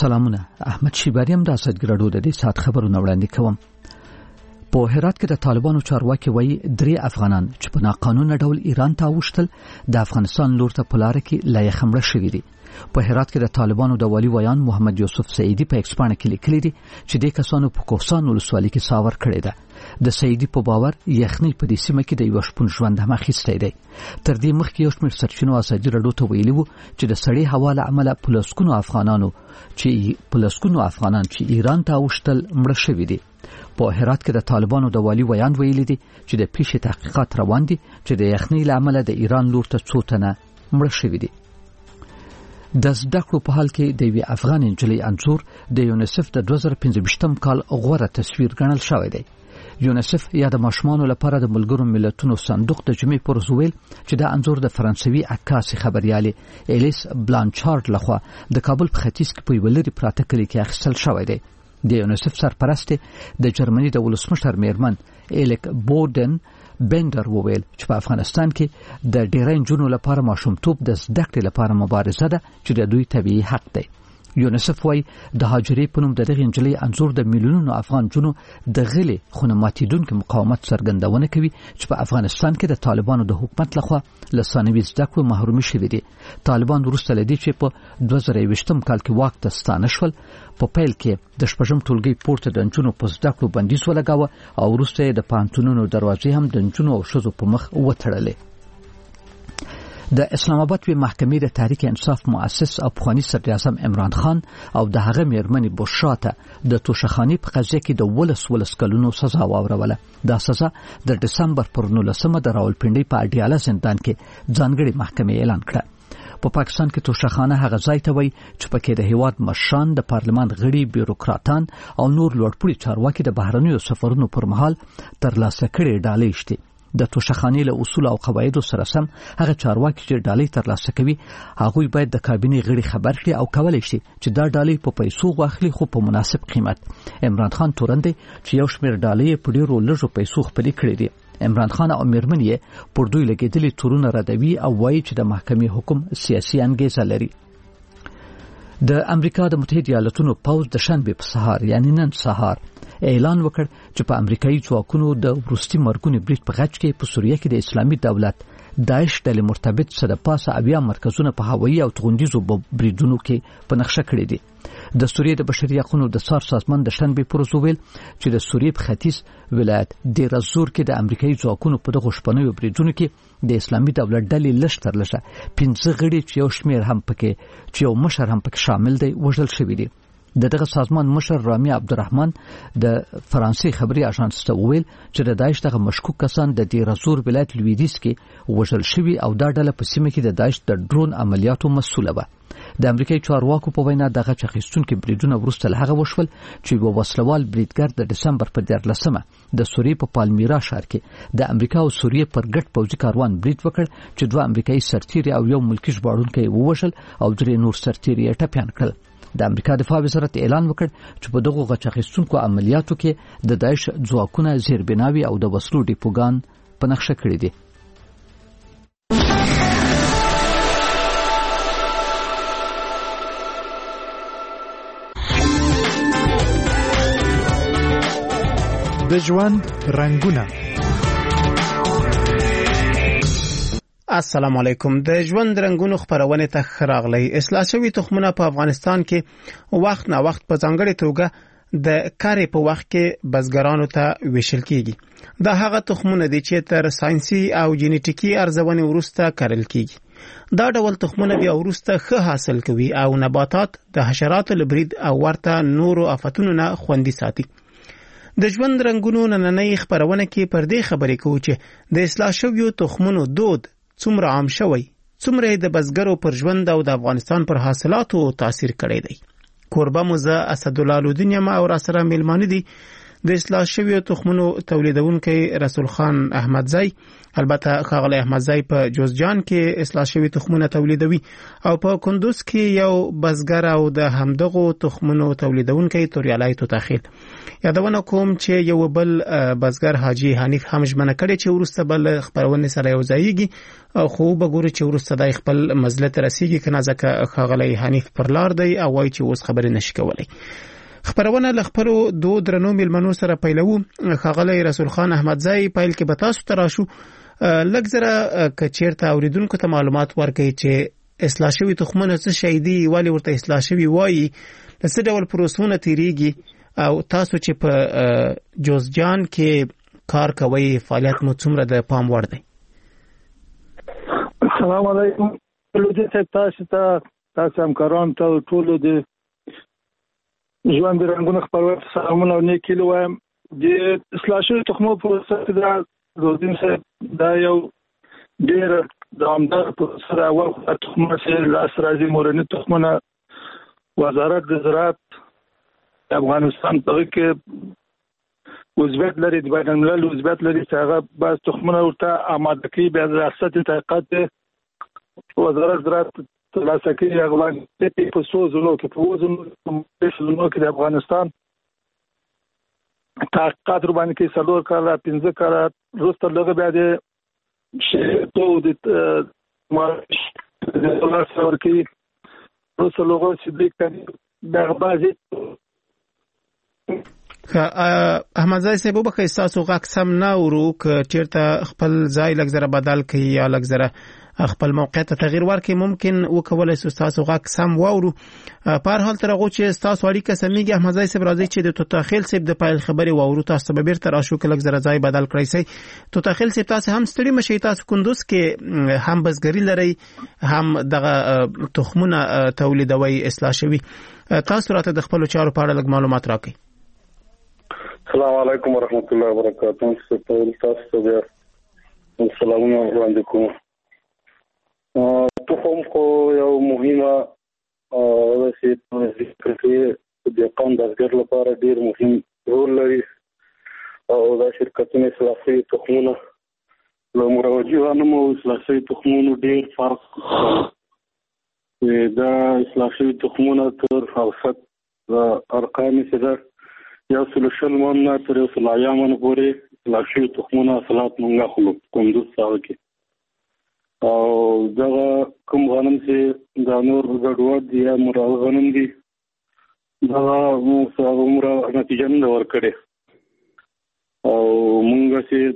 سلامونه. احمد شیباریم د اسدګرډو د دې سات خبرونه وړاندې کوم. په هرات کې د طالبانو چارواکي وایي 3 افغانان چې په ناقانونه ډول ایران ته اوښتل د افغانستان لور ته په لار کې لا یې خمړه شوې دي. په هرات کې د طالبانو د والی ویان محمد یوسف سعیدی په ایکسپانه کې لیکلي دي چې د کسانو په کوهستان ولسوالۍ کې ساور کړی ده. د سعیدی په باور یخنۍ په دې سیمه کې د یو شپون ژوند هم اخیستی دی. تر دې مخکې یو شمېر سرچینو اسدګرډو ته ویلي وو چې د سړې هوا له امله پلسکونو افغانان چې ایران ته اوښتل مړه شوي دي. په هرات کې د طالبانو د والی ویان ویلي دي چې د پیښې تحقیقات روان دي چې د یخنۍ له امله د ایران لور ته څو تنه مړه شوي دي. د زده کړو په حال کې د یوې افغان نجلۍ انځور د یونیسف د 2015 کال غوره تصویر ګڼل شوی دی. یونیسف یا د ماشومانو لپاره د ملګرو ملتونو صندوق د جمعې پر زویل چې د انځور د فرانسوي عکاسي خبريالي الیس بلانچارد لخوا د کابل په ختیځ کې په ولري پراته کلی کې اخیستل شوی دی. د یونیسف سرپرست د جرمني د ولسمشر میرمن الیک بودن بندر وویل چې په افغانستان کې د ډیری نجونو لپاره ماشومتوب د زده کړې لپاره مبارزه ده چې د دوی طبيعي حق دی. یونیسف وايي د هاجرې په نوم دغه نجلۍ انځور د میلیونونو افغان جنو د غلي خونماتیدونکو مقاومت څرګندونه کوي چې په افغانستان کې د طالبانو د حکومت لخوا له ثانوي زده کړو محرومي شوي دي. طالبان وروسته لدی چې په 2020 کال کې واک ته ستانه شول په پیل کې د شپږم ټولګي پورته د نجونو په زده کړو بندیز ولګاوه او وروسته د پانتونونو دروازې هم د نجونو او ښځو په مخ وتړلې. د اسلام آباد په محکمې د تحریک انصاف مؤسس او پخوانی صدر اعظم عمران خان او د هغه میرمنې بوشاته د توشخانی په قضیه کې د 12 کلونو سزا واوروله. دا سزا د دسمبر پر 19 د راولپنډي په اډیاله زندان کې ځانګړي محکمې اعلان کړه. په پاکستان کې توشخانه هغه ځای ته وایي چې پکې د هیواد مشران، د پارلمان غړي، بیوروکراتان او نور لوړپوړي چارواکي د بهرنیو سفرونو پر مهال ترلاسه کړي ډالۍ شته. د توشخانې له اصول او قواعدو سره سم هغه چارواکي چې ډالۍ ترلاسه کوي هغه باید د کابینې غړي خبر کړي او کولای شي چې دا ډالۍ په پیسو واخلي خو په مناسب قیمت. عمران خان تورندې چې یو شمېر ډالۍ په ډیرو لږو پیسو خپل کړي دي. عمران خان او میرمن یې پر دوی لګیدلي تورونه ردوي او وایي چې د محکمې حکم سیاسي انګیزه لري. د امریکا د متحده ایالاتونو پوز د شنبه په سهار یعنی نن سهار اعلان وکړ چې په امریکایي ځواکونو د وروستي مرګونی بریټ په غچ کې په سوریه کې د اسلامي دولت داعش ډلې مرتبط سره پاسه اویا مرکزونه په هوایي او توغندیزو بریدونو کې په نقشه کړی دي. د سوریه د بشري حقوقو د سار سازمان د شنبه پر ویل چې د سوریه په ختیځ ولایت دیر الزور کې د امریکایي ځواکونو په دغه شپنوي بریدونو کې د اسلامي دولت ډلې لشتر لشه 15 غړي چې یو شمیر هم پکې چې یو مشر هم پکې شامل دی وژل شوی دی. دغه سازمان مشر رامي عبدالرحمن د فرانسې خبري اژانس ته ویل چې د داعش دغه مشکوک کسان د دیر الزور ولایت لویدیس کې وژل شوی او دا ډله په سیمه کې د داعش د ډرون عملیاتو مسؤله و. د امریکای چارواکو په وینا دغه چخیستونکو بریدونه وروسته له هغه وشول چې یو وسلوال بریدګر د دسمبر په 14مه د سوریې په پالمیرا ښار کې د امریکا او سوریې پر ګډ پوځي کاروان برید وکړ چې 2 امریکایي سرتیري او یو ملکی ژباړونکی ووژل او 3 نور سرتیري ټپيان کړل. د امریکا دفاع وزارت اعلان وکړ چې په دغه غچخیستونکو عملیاتو کې د داعش ځواکونه زیربناوي او د وسلو ډیپوګان په نقشه کړی دي. د ژوند رنگونه. السلام علیکم. د ژوند رنگونو خبرونه ته خراغلی. اصلاح شوی تخمونه په افغانستان کې وخت نه وخت په ځانګړي توګه د کاري په وخت کې بزګرانو ته ویشل کیږي. دا هغه تخمونه دي چې تر ساينسي او جینټیکي ارزونې وروسته کارل کیږي. دا ډول تخمونه بیا وروسته ښه حاصل کوي او نباتات د حشراتو لبرید او ورته نورو آفتونو نه خوندي ساتي. د ژوند رنگونو نننۍ خبرونه کې پر دې خبرې کوو چې د اصلاح شویو تخمونو دود څومره عام شوی، څومره د بزګرو پر ژوند او د افغانستان پر حاصلاتو تاثیر کړی دی. کوربه موزه اسدالله لودینیم او را سره میلمانه دي د اصلاح شوی تخمونو تولیدونکو رسول خان احمدزی البته خاغلی احمدزی په جوزجان کې اصلاح شوی تخمونه تولیدوي او په کندوز کې یو بزګر او د همدغو تخمونو تولیدونکو توریالای توتاخیل یادونه کوم چې یو بل بزګر حاجی حنیف هم ژمنه کړې چې ورسته بل خبرونه سره یو ځایږي خو بګوري چې ورسته د خپل مزلت رسیږي کنه ځکه خاغلی حنیف پر لار دی او وایي چې اوس خبرې نشي کولای. خبرونه لخپلو دو درنو ملمنو سره پیلو. خاغلی رسول خان احمدزی پیل کې به تاسو تراشو لږ زره کچیرته اوریدونکو ته معلومات ورکړي چې اصلاح شوی تخمونه څه شی دي ولی ورته اصلاح شوی وایي څه ډول پروسونه تیریږي او تاسو چې په جوزجان کې کار کوي فعالیت مو څومره د پام وړ دی. السلام علیکم تاسو همکاران ته ټول د ژوند رنگونه خبرونه سلامونه او نیکی لوایم. د اصلاح شوی تخمو پروسه دا روزین صاحب دا یو ډیر دوامدار پروسه ده. اول تخمونه چې لاس راځي مورني تخمونه وزارت د زراعت افغانستان په کې وزبت لري د بین الملل وزبت لري چې هغه بعض تخمونه ورته آماده کوي بیا د ریاست تحقیقات وزارت زراعت ترلاسه کوي هغه په څو ځلو کې په وزنو کې د افغانستان تحقیقات باندې کې څلور کاله 15 کاله وروسته لږ بیا د شیتو د مارش د دولار سره کې وروسته لږ چې د دغه بازي احمدزی صاحب به که تاسو غاک سم نه ورو ک چیرته خپل ځای لږ زره بدل کړي یا لږ زره خپل موقعیت تغییر ورکړي ممکن وکولای شو تاسو غاک سم وورو په هر حال تر هغه چې تاسو اړیکه سمېږي احمدزی صاحب راځي چې د توتاخیل صاحب د پایل خبري وورو تاسو به بیرته راشو ک لږ زره ځای بدل کړئ سي توتاخیل صاحب تاسو هم ستړي مشي تاسو کندوز کې هم بزګری لري هم دغه تخمونه تولیدوي اصلاح شوی تاسو راته د خپل چارو په اړه لږ معلومات راکړئ. السلام علیکم ورحمت الله وبرکاته. تاسو ته سلامونه وړاندې کوم. تخم خو یو مهمه چې په ذکر کې د قوم د ځګر لپاره ډیر مهم رول لري او دا شرکتونه اصلاحي تخمونه له مروجیانو مو اصلاحي تخمونو ډیر فرق دا اصلاحي تخمونه تر اوسط ارقام سره یو سلوشل مونږ تر یو سلایامن پورې اصلاحي تخمونه اصلاحات مونږه خلو کندوز ساوه کې او دا کوم غنم چې دا نور غډوډ دی یا مرغ غنم دی دا مو څو عمره نتیجه نه ورکړي او مونږ چې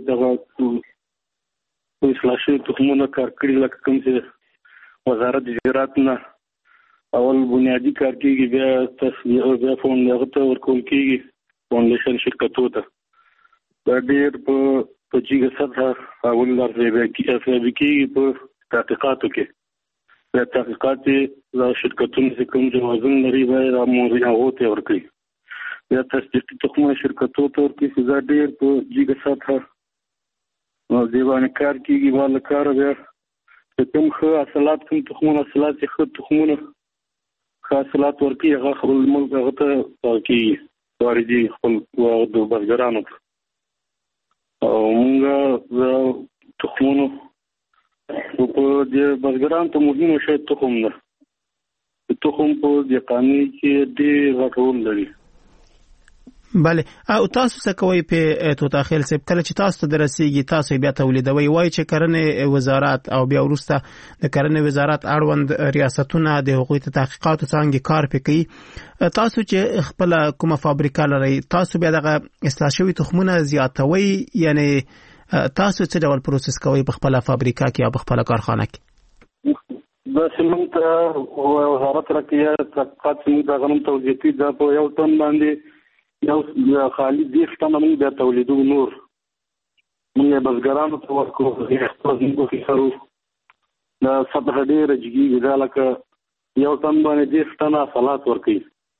دا اصلاحي تخمونه کار کړی لکه کوم چې وزارت زراعت نه اول بنیادی کار کیږي بیا تاسو بیا فون لغته ورکول کیږي فاونډیشن شرکتو ته دا ډیر په جګه سطح اول لارې کې په تحقیقاتو کې د تحقیقات د شرکتونو چې کوم جوازونه لري باید امور هغه ته ورکړي د تصدیق تخمه شرکتو ته ورکړي چې دا ډیر په جګه سطح نو دیوان کار کېږي والا کار بیا کوم ښه اصلات کوم تخمونه اصلات چې ښه تخمونه ښه اصلات ورکړي هغه خپل ملک هغه ته ورکړي واردي خپل د بزګرانو ته او مونږه تخمونو په دې بزګرانو ته مهمه شی تخم ده تخم په دې قانوني کې ډېر غټول لري. بله او تاسو څه کوئ په توتاخیل صاحب کله چې تاسو ته درسیږي تاسو بیا تولیدوي وایي چې کرنې وزارت او بیا وروسته د کرنې وزارت اړوند ریاستونه د حقوقي تحقیقاتو څنګه کار کوي تاسو چې خپل کومه فابریکه لري تاسو بیا دغه اصلاح شوی تخمونه زیاتوي یعنی تاسو څه ډول پروسس کوئ په خپل فابریکه کې یا په خپل کارخانه کې؟ بس موږ ته وزارت راکړي تحقیقات موږ غنم تولیدي دا په یو ټن باندې یو خالي دي څنګه موږ د تولیدو نور موږ بزګرانو ته ورکو خپل موږ کې سره دا سطح ډېر جګي دا لکه یو ټن باندې دي څنګه صلات ورکي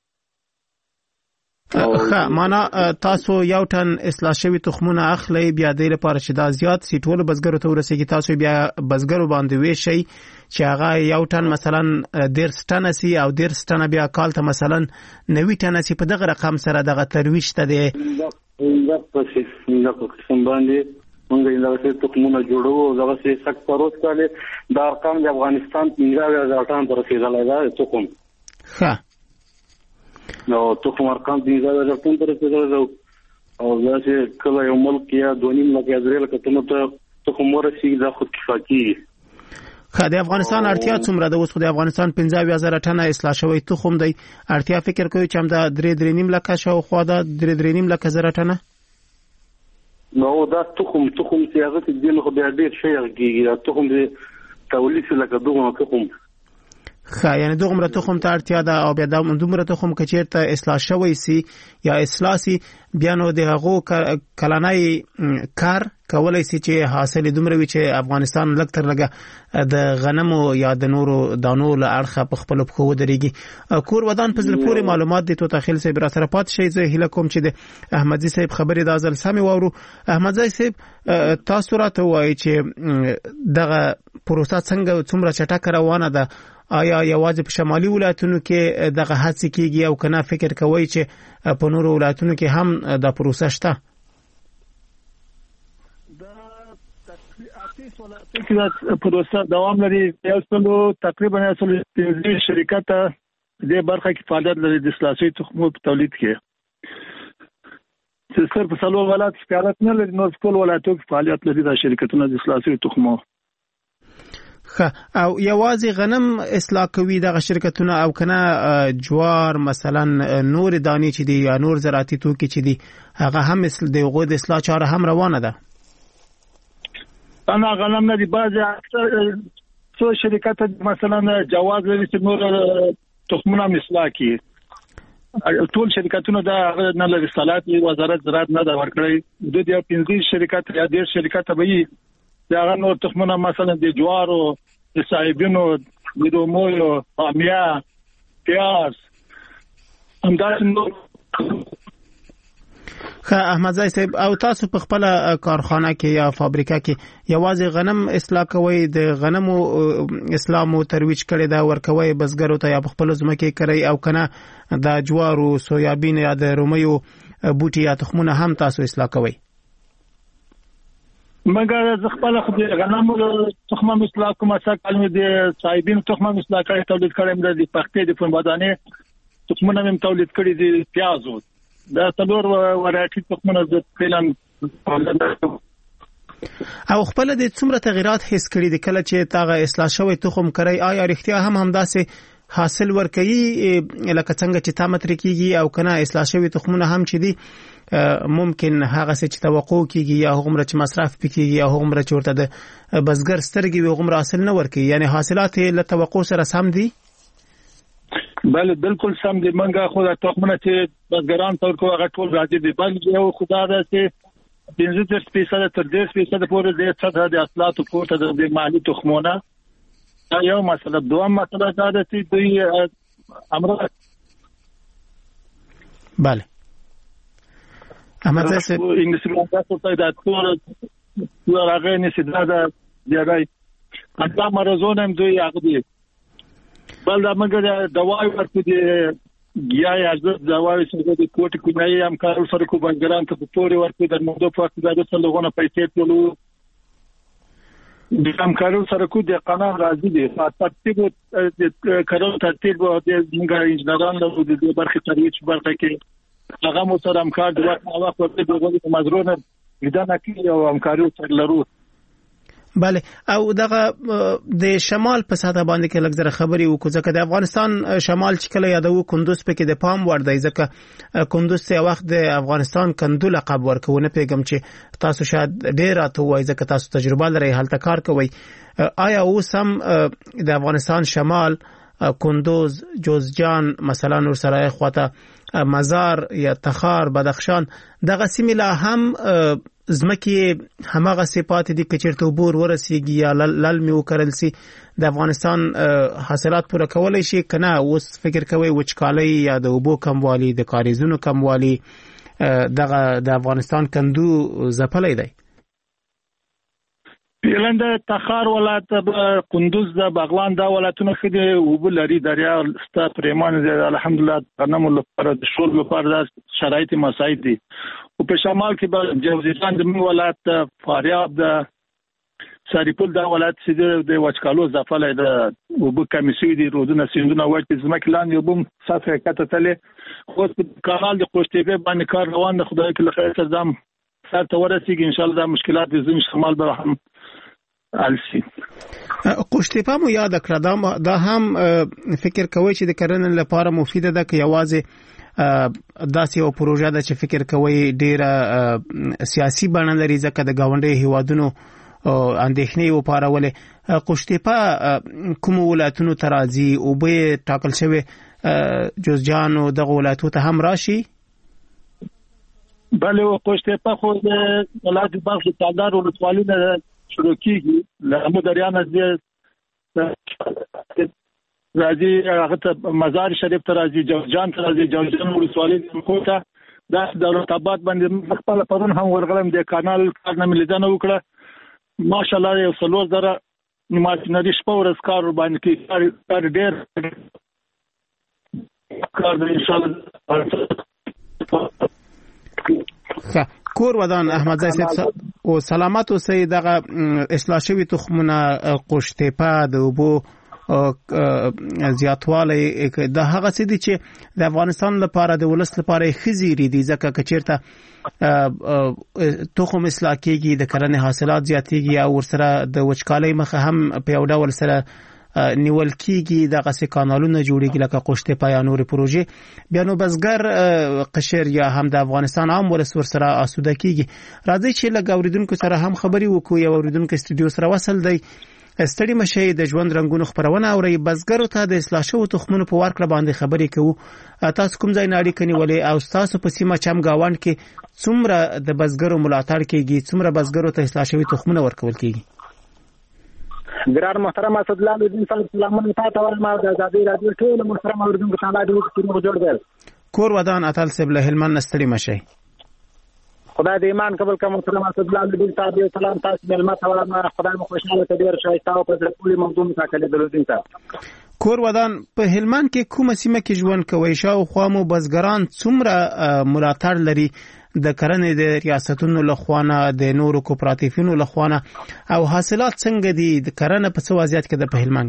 معنا تاسو یو ټن اصلاح شوی تخمونه اخلي بیا د لپاره چې دا زیات سی ټول بزګرو ته ورسېږي تاسو بیا بزګرو باندې وی شي چې هغه یو ټن مثلا 1.5 ټن سي او 1.5 ټن بیا کال ته مثلا 90 ټن سي په دغه رقم سره دغه ترویج ته دی دا په قسم باندې موږ دا څه تخمونه جوړو دا څه سک پروت کړي دا ارقام د افغانستان 15,000 ټن تر رسیدلای دا تخم نو تخم ارقام 15,000 ټن تر رسیدلای او دا چې کله یو ملک یا 2.5 لک یا 3 لک ټن ته تخم ورسیږي دا خود کفایي د افغانستان اړتیا څومره ده؟ اوس خو د افغانستان 15,000 ټنه اصلاح شوی تخم دی، اړتیا فکر کوي چې هم د 3.5 لک شاوخوا د 3.5 لک زره ټنه. نو دا تخم سیاست دی نو خو بیا ډیر شي کیږي تخم د تولید لکه دغه تخم یعنی دغه تخم ته اړتیا ده او بیا د دومره تخم کچیرته اصلاح شوی سي یا اصلاح سي بیا نو د هغه کلنۍ کار کولای سي چې حاصل دومره وي چې افغانستان لږ تر لږه د غنمو یا د نورو دانو له اړخه په خپل پخو درېږي. کور ودان په ځل پورې معلومات دي تو تخیل سي بر سره پات شي زه هله کوم چې د احمدزي صاحب خبرې د ازل سمي وورو. احمدزي صاحب تاسو راته وایي چې دغه پروسه څنګه څومره چټک روانه ده؟ آیا یوازې په شمالي ولایتونو کې دغه هڅې کیږي او کنه فکر کوي چې په نورو ولایتونو کې هم د پروسه شته؟ دا پروسه دوام لري. تقریبا 15 شرکت د برخه کې فعالیت لري د اصلاحي تخمو په تولید کې. چې صرف په څلور ولایت کې فعالیت نه لري، نو ټول ولایتونو کې فعالیت لري د شرکتونو د اصلاحي تخمو. او یوازې غنم اصلاح کوي دغه شرکتونه او کنه جوار مثلا نور دانی چې دی یا نور زراعتي توکي چې دی هغه هم اصل دی غو د اصلاح چاره هم روانه ده؟ انا غنم نه دی، بعض اکثر څو شرکت مثلا جواز لري چې نور تخمونه اصلاح کوي. ټول شرکتونه دا نه لري، صلاحیت وزارت زراعت نه دا ورکړي. د دې 15 شرکت یا 10 شرکت به دا نور تخمونه مثلا د جوارو د صاحبینو د دومو امیا پیاز همدارنګه. احمدزي صاحب او تاسو په خپل کارخانه کې یا فابریکه کې یوازې غنم اصلاح کوي؟ د غنمو اصلاح مو ترویج کړی دا ورکوي بزګرو ته یا په خپل ځمکه کوي او کنه د جوارو سویابین یا د رومیو بوټي یا تخمونه هم تاسو اصلاح کوي؟ مګر ز خپل خو د غنمو تخمه اصلاح کوم څه کلمه د صاحبین تخمه اصلاح کړي تولید کړي د پختې د فنبادانه تخمونه هم تولید کړي د پیازو دا څلور ورایټي تخمونه د فعلن. او خپل د څومره تغیرات حس کړي د کله چې تاغه اصلاح شوی تخم کوي آیا رښتیا هم همداسې حاصل ورکوي لکه څنګه چې تامت رکیږي او کنه اصلاح شوی تخمونه هم چې دي ممکن هغه څه چې توقع کیږي یا هغه چې مصرف پکېږي یا هغه چې ورته د بزګر سترګې وي هغه حاصل نه ورکوي، یعنی حاصلات له توقع سره سم دي؟ بله بالکل سم دي. منګه خو د تخمونه چې بزګران تور کو هغه ټول راځي دي، بل یو خدای ده چې 15% تر 10% پورې د سطح د اصلاحات پورته د مالی تخمونه یو مسله. دوم مسله دا ده چې دوی امر بله احمد صاحب انګلیسي راځي دا ټول راغی نشي دا دی دا مرزونه هم دوی هغه دي. بل دا مګر دوايي ورته دي یا ارزښت دوايي څنګه د کوټ کومای هم کار سره کو بنګران ته پورې ورته د موضوع په اړه د څلګونه پیسې ټولو د همکارو سره کو د قانون راځي دي. ترتیب د کارو ترتیب د موږ انجنیران له دې برخه ترویج برخه کې هغه مو سره همکار د وخت په دغه مزرونه لیدنه کوي او همکاري سره لرو. بله او دغه د شمال په ساده باندې کې لږ زره خبري وکړو ځکه د افغانستان شمال چې کله یادو کندوز په کې د پام وړ دی ځکه کندوز څه وخت د افغانستان کندو لقب ورکونه پیغام چې تاسو شاید ډیر راته وای ځکه تاسو تجربه لرئ هلته کار کوي. آیا اوس هم د افغانستان شمال کندوز جوزجان مثلا نور سرای خواته مزار یا تخار بدخشان دغه سیمه لا هم زمکه همغه صفات دي چې چیرته بور ورسیږي یا للمي وکړل سي د افغانستان حاصلات پوره کولای شي کنه اوس فکر کوي وچکالي یا د اوبو کموالی د کاریزونو کموالی دغه د افغانستان کندو زپلای دی؟ پیلند تخار ولایت کندوز د بغلان دا ولایتونه خدي وبلري دریا ستا پریمان الحمدلله غنمو لپاره د شول لپاره د شرایط مساعد دي او په شمال کې به جوزجان د ولایت فاریاب د ساریپول دا ولایت چې د وچکالو ځفله د وب کمیسي دي رودونه سیندونه وایي ځمکلان یو بم سفر کته تله خو په کانال د قوشتېبه باندې کار روان د خدای کله خیر تزام سره ورسیږي ان شاء الله دا مشکلات د زین شمال به هم السی قوشتېپه مو یاد کړه دا هم فکر کوي چې د کرنې لپاره مفیده ده که یوازې داسې یو پروژه ده چې فکر کوي ډیره سیاسي بڼه لري ځکه د گاونډي هیوادونو اندېښنې وپارولې قوشتېپه کوم ولایتونو ترازی او به ټاکل شوی جوزجان او دغه ولایتونو ته هم راشي بله قوشتېپه خو د ولایت بلخ تالدار ولسوالۍ نه شروع کیږي له مدریان از راځي هغه ته مزار شریف ته راځي جوزجان ته راځي جوزجان ولسوالۍ کوټه د دولت آباد باندې خپل پرون هم ورغلم د کانال کار نه ملیدنه وکړه ماشاءالله یو څلور زره ماشینري شپه ورځ کار باندې کې کار ډېر کار د ان شاء الله کور ودان احمد زای صاحب او سلامت اوسئ دغه اصلاح شوی تخمونه قوشتېپه د وبو زیاتوالی د هغه څه دي چې د افغانستان لپاره د ولس لپاره خزيري دي ځکه کچیرته تخم اصلاح کېږي د کرنې حاصلات زیاتېږي او ورسره د وچکالۍ مخه هم په یو ډول سره نیول کېږي دغه څه کانالونه جوړېږي لکه قوشتېپه یا نور پروژې بیا نو بزګر قشر یا هم د افغانستان عام ولس ورسره آسوده کېږي راځي چې له اوریدونکو سره هم خبري وکړو یو اوریدونکو استودیو سره وصل دی ستړي مشه د ژوند رنگونو خبرونه اوري بزګرو ته د اصلاح شوو تخمونو په ورکړه باندې خبري کوو تاسو کوم ځای نه اړیکه نیولې او تاسو په سیمه چم گاوند کې څومره د بزګرو ملاتړ کېږي څومره بزګرو ته اصلاح شوی تخمونه ورکول کېږي ګران محترم اسد الله الدین صاحب سلامونه تاسو ته ما د ازادي رادیو ټول محترم اوریدونکو ته د وخت جوړ دی کور ودان اتل سیب له هلمند ستړي مشه خدای دې ایمان قبول کړه محترم اسد الله الدین صاحب سلام تاسو ملما ته خدای مو خوشاله ته ډیر شایسته او په ټول موضوع متکلم دلودین صاحب کور ودان په هلمند کې کومه سیمه کې ژوند کوي شاوخوا مو بزګران څومره ملاتړ لري د کرنې د ریاستونو لخوانه د نورو کوپراتیفونو لخوانه او حاصلات څنګه دي د کرنې په څه وضعیت کې د په هلمند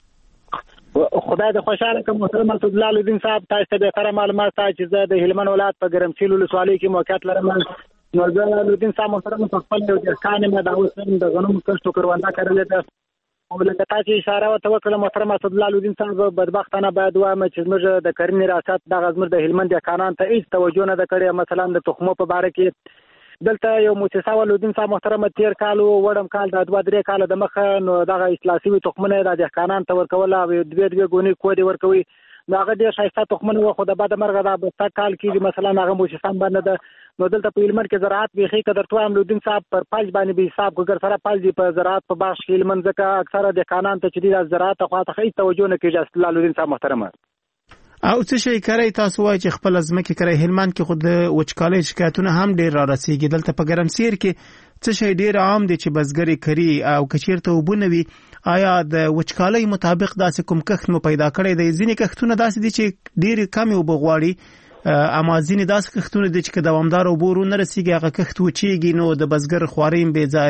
کې خدای دې خوشاله کړه محترم اسد الله الدین صاحب تاسو ته به خبره معلومات چې زه د هلمند ولایت په ګرمسیل ولسوالۍ کې موقعیت لرم نو زه الدین صاحب محترم په خپل یو ځکان مې دا اوس د غنمو کښت کرونده کړل ده او لکه تاسو اشاره وکړه محترم اسد الله الدین صاحب بدبختانه باید وایم چې موږ د کرنې ریاست د غزمر د هلمند کانان ته هیڅ توجه نه کړې مثلا د تخمو په باره کې دلته یو مؤسسه ولودین صاحب محترم تیر کال وړم کال د 2-3 کال د مخه نو دغه اصلاحي تخمونه د کانان ته ورکول او دوه غونی کودي ورکوي داغه ډیر شایسته تخمونه خو د بعد مرغه د 2 کال کې مثلا هغه مؤسسه باندې نو دلته په هلمند کې زراعت بيخي قدر تو املودین صاحب پر پاج باندې به حساب کوګر سره پاج دی په زراعت په باغ کې هلمند ځکه اکثره د قانون ته چې د زراعت خو ته هیڅ توجه نه کیږي اصل الودین صاحب محترم او څه شي کوي تاسو وایي چې خپل ازمکه کوي هلمند کې خود وچکالۍ شکایتونه هم ډیر را رسیږي دلته په ګرمسیر کې څه شي ډیر عام دي چې بزګری کوي او کچیرته وبونوي آیا د وچکالۍ مطابق داسې کوم کښت مو پیدا کړی دی ځینې کښتونه داسې دي چې ډیر کم وبغواړي اما ځینې داسې کښتونه دي چې دوامدار وبورو نه رسیږي هغه کښت وچیږي نو د بزګر خواریم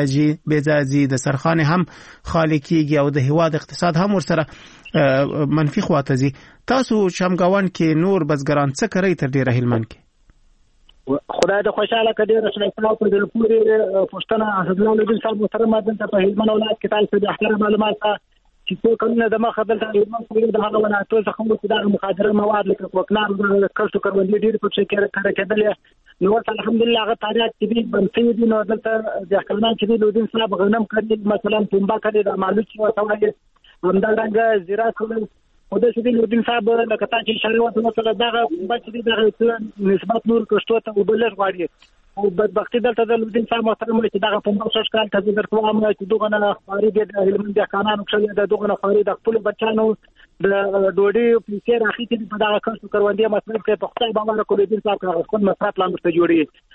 بیځاجي د سرخانه هم خالی کیږي او د هواد اقتصاد هم ورسره منفي خواته زی تاسو شمګاون کې نور بزګران څه کوي تر ډیره هلمند کې خدای د خوشاله کډیر شایسته په دې پوری پښتنه اسد الله الدین صاحب محترم دلته په هلمند ولایت کې تاسو د احترام معلومات چې څو کلونه د مخه دلته یو د هغه ولایتو څخه مو د مخادره مواد لکه وکلار د کښت کروندې ډیر په څه کې کېدل نو الحمدلله هغه تاریخ چې بنسي دي نو دلته د کلمان چې د لودین صاحب غنم کړي مثلا پنبه کړي د مالوچ او توای همدارنګه زراعت خو د شدي لودین صاحب لکه تاسو چې اشاره وکړه دغه بچی دغه نسبت نور کښتو ته وبلر غواړي او بدبختی دلته د لودین صاحب محترم چې دغه په موږ کال ته درته وایم چې دغه نه خاري د هلمند قانون کښې د دغه نه خاري د خپل بچانو د ډوډۍ پیسې راخېټې په دغه کښت کروندې مصرف کې په خپل باور کول دي صاحب خپل مصرف لاندې جوړي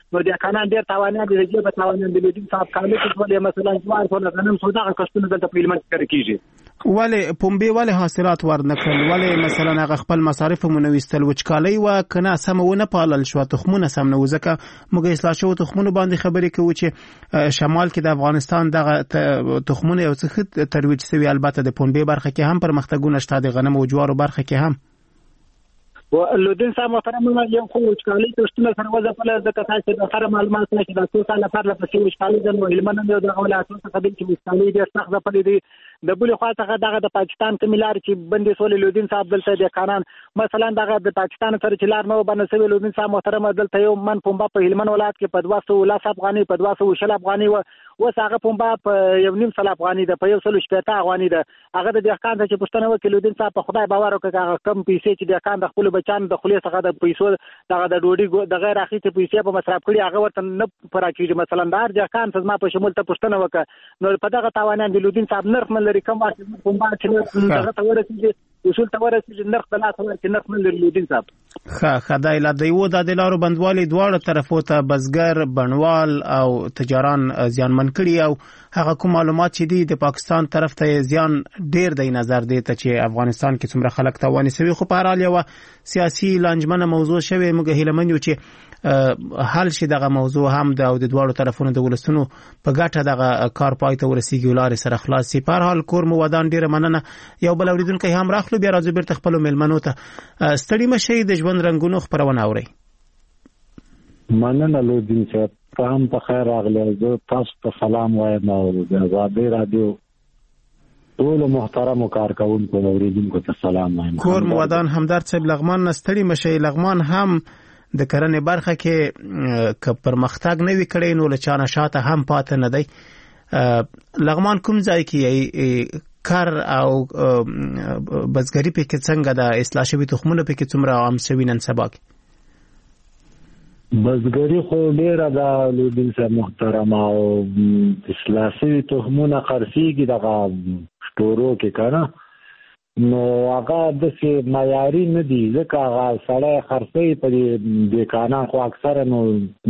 نو د کانان ډیر تاوانیان دي چې په تاوانیان دي لودین صاحب کالي چې مثلا جوار ټول غنم سودا کښتونه دلته په هلمند کې کیږي ولی پنبه ولی حاصلات ورنکل ولی مثلا هغه خپل مصارف منويستل وچکالي و کنه سمونه پالل شو تخمونه سم نه وزکه موږ اصلاح شو تخمونه باندې خبرې کوو چې شمال کې د افغانستان دغه تخمونه یو څه ترویج شوی البته د پنبه برخه کې هم پرمختګونه شته د غنم او جوارو برخه کې هم ولودین صاحب محترم یو خو وچکالي کښتونه سره وځپل د کتاچ د سره معلومات نشي د څو سال لپاره په وچکالي د هلمند یو د ولایتونو څخه د وچکالي ډیر سخت ځپلې دي د بل خوا څخه دغه د پاکستان کمیلار چې بندي سول لودین صاحب دلته د کانان مثلا دغه د پاکستان سره چې لار نو باندې سوي لودین صاحب محترم دلته یو من پنبه په هلمند ولایت کې په 200 افغاني په 200 افغاني و هغه پنبه په 1.5 افغاني ده په 170 افغاني ده هغه د دهقان چې پښتنه وکړي لودین صاحب په خدای باور وکړه هغه کم پیسې چې دهقان د خپل بچان د خولي څخه د پیسو دغه د ډوډۍ د غیر اخیته پیسې په مصرف کړي هغه ورته نه پوره کیږي مثلا د دهقان څخه ما په شمول ته پښتنه وکړه نو په دغه تاوانان د لودین صاحب نرخ من لري کوم وخت پنبه چې دغه تورسي اصول تورسي نرخ د لاس ورته نرخ من لري لودین صاحب خدای لا دیو د لارو بندوالي دواړو طرفو ته بزګر بڼوال او تجاران زیانمن کړي او هغه کوم معلومات چې دي د پاکستان طرف ته زیان ډیر دی نظر دی ته چې افغانستان کې څومره خلک تواني سوي خو په هر حال یو سیاسي لانجمنه موضوع شوی موږ هیلمن یو چې حل شي دغه موضوع هم د دواړو طرفونو د ولستونو په ګټه دغه کار پای ته ورسیږي ولارې سره خلاص شي په هر حال کور مو ودان ډیر مننه یو بل اوریدونکو هم راخلو بیا راځو بیرته خپل ملمنو ته ستړي مشي د ژوند رنگونو خبرونه اوري مننه لودین صاحب تاسو په خیر راغلی زه تاسو ته سلام وایم او د آزادۍ رادیو ټول محترم کارکونکو اوریدونکو ته سلام وایم کور مو ودان همدرد صاحب لغمان ستړي مشي لغمان هم د کرنې برخه کې ک پرمختګ نه وی کړی نو له چانه شاته هم پاتې نه دی لغمان کوم ځای کې کار او بزګری په کې څنګه د اصلاح شوی تخمونه په کې څومره عام شوی نن سبا بزګری خو ډیره د لودین صاحب محترم او اصلاح شوی تخمونه خرڅیږي دغه سٹورو کې کنه نو هغه د څه معیاري نه دي ځکه هغه سړی خرڅي په دې کانه خو اکثر نو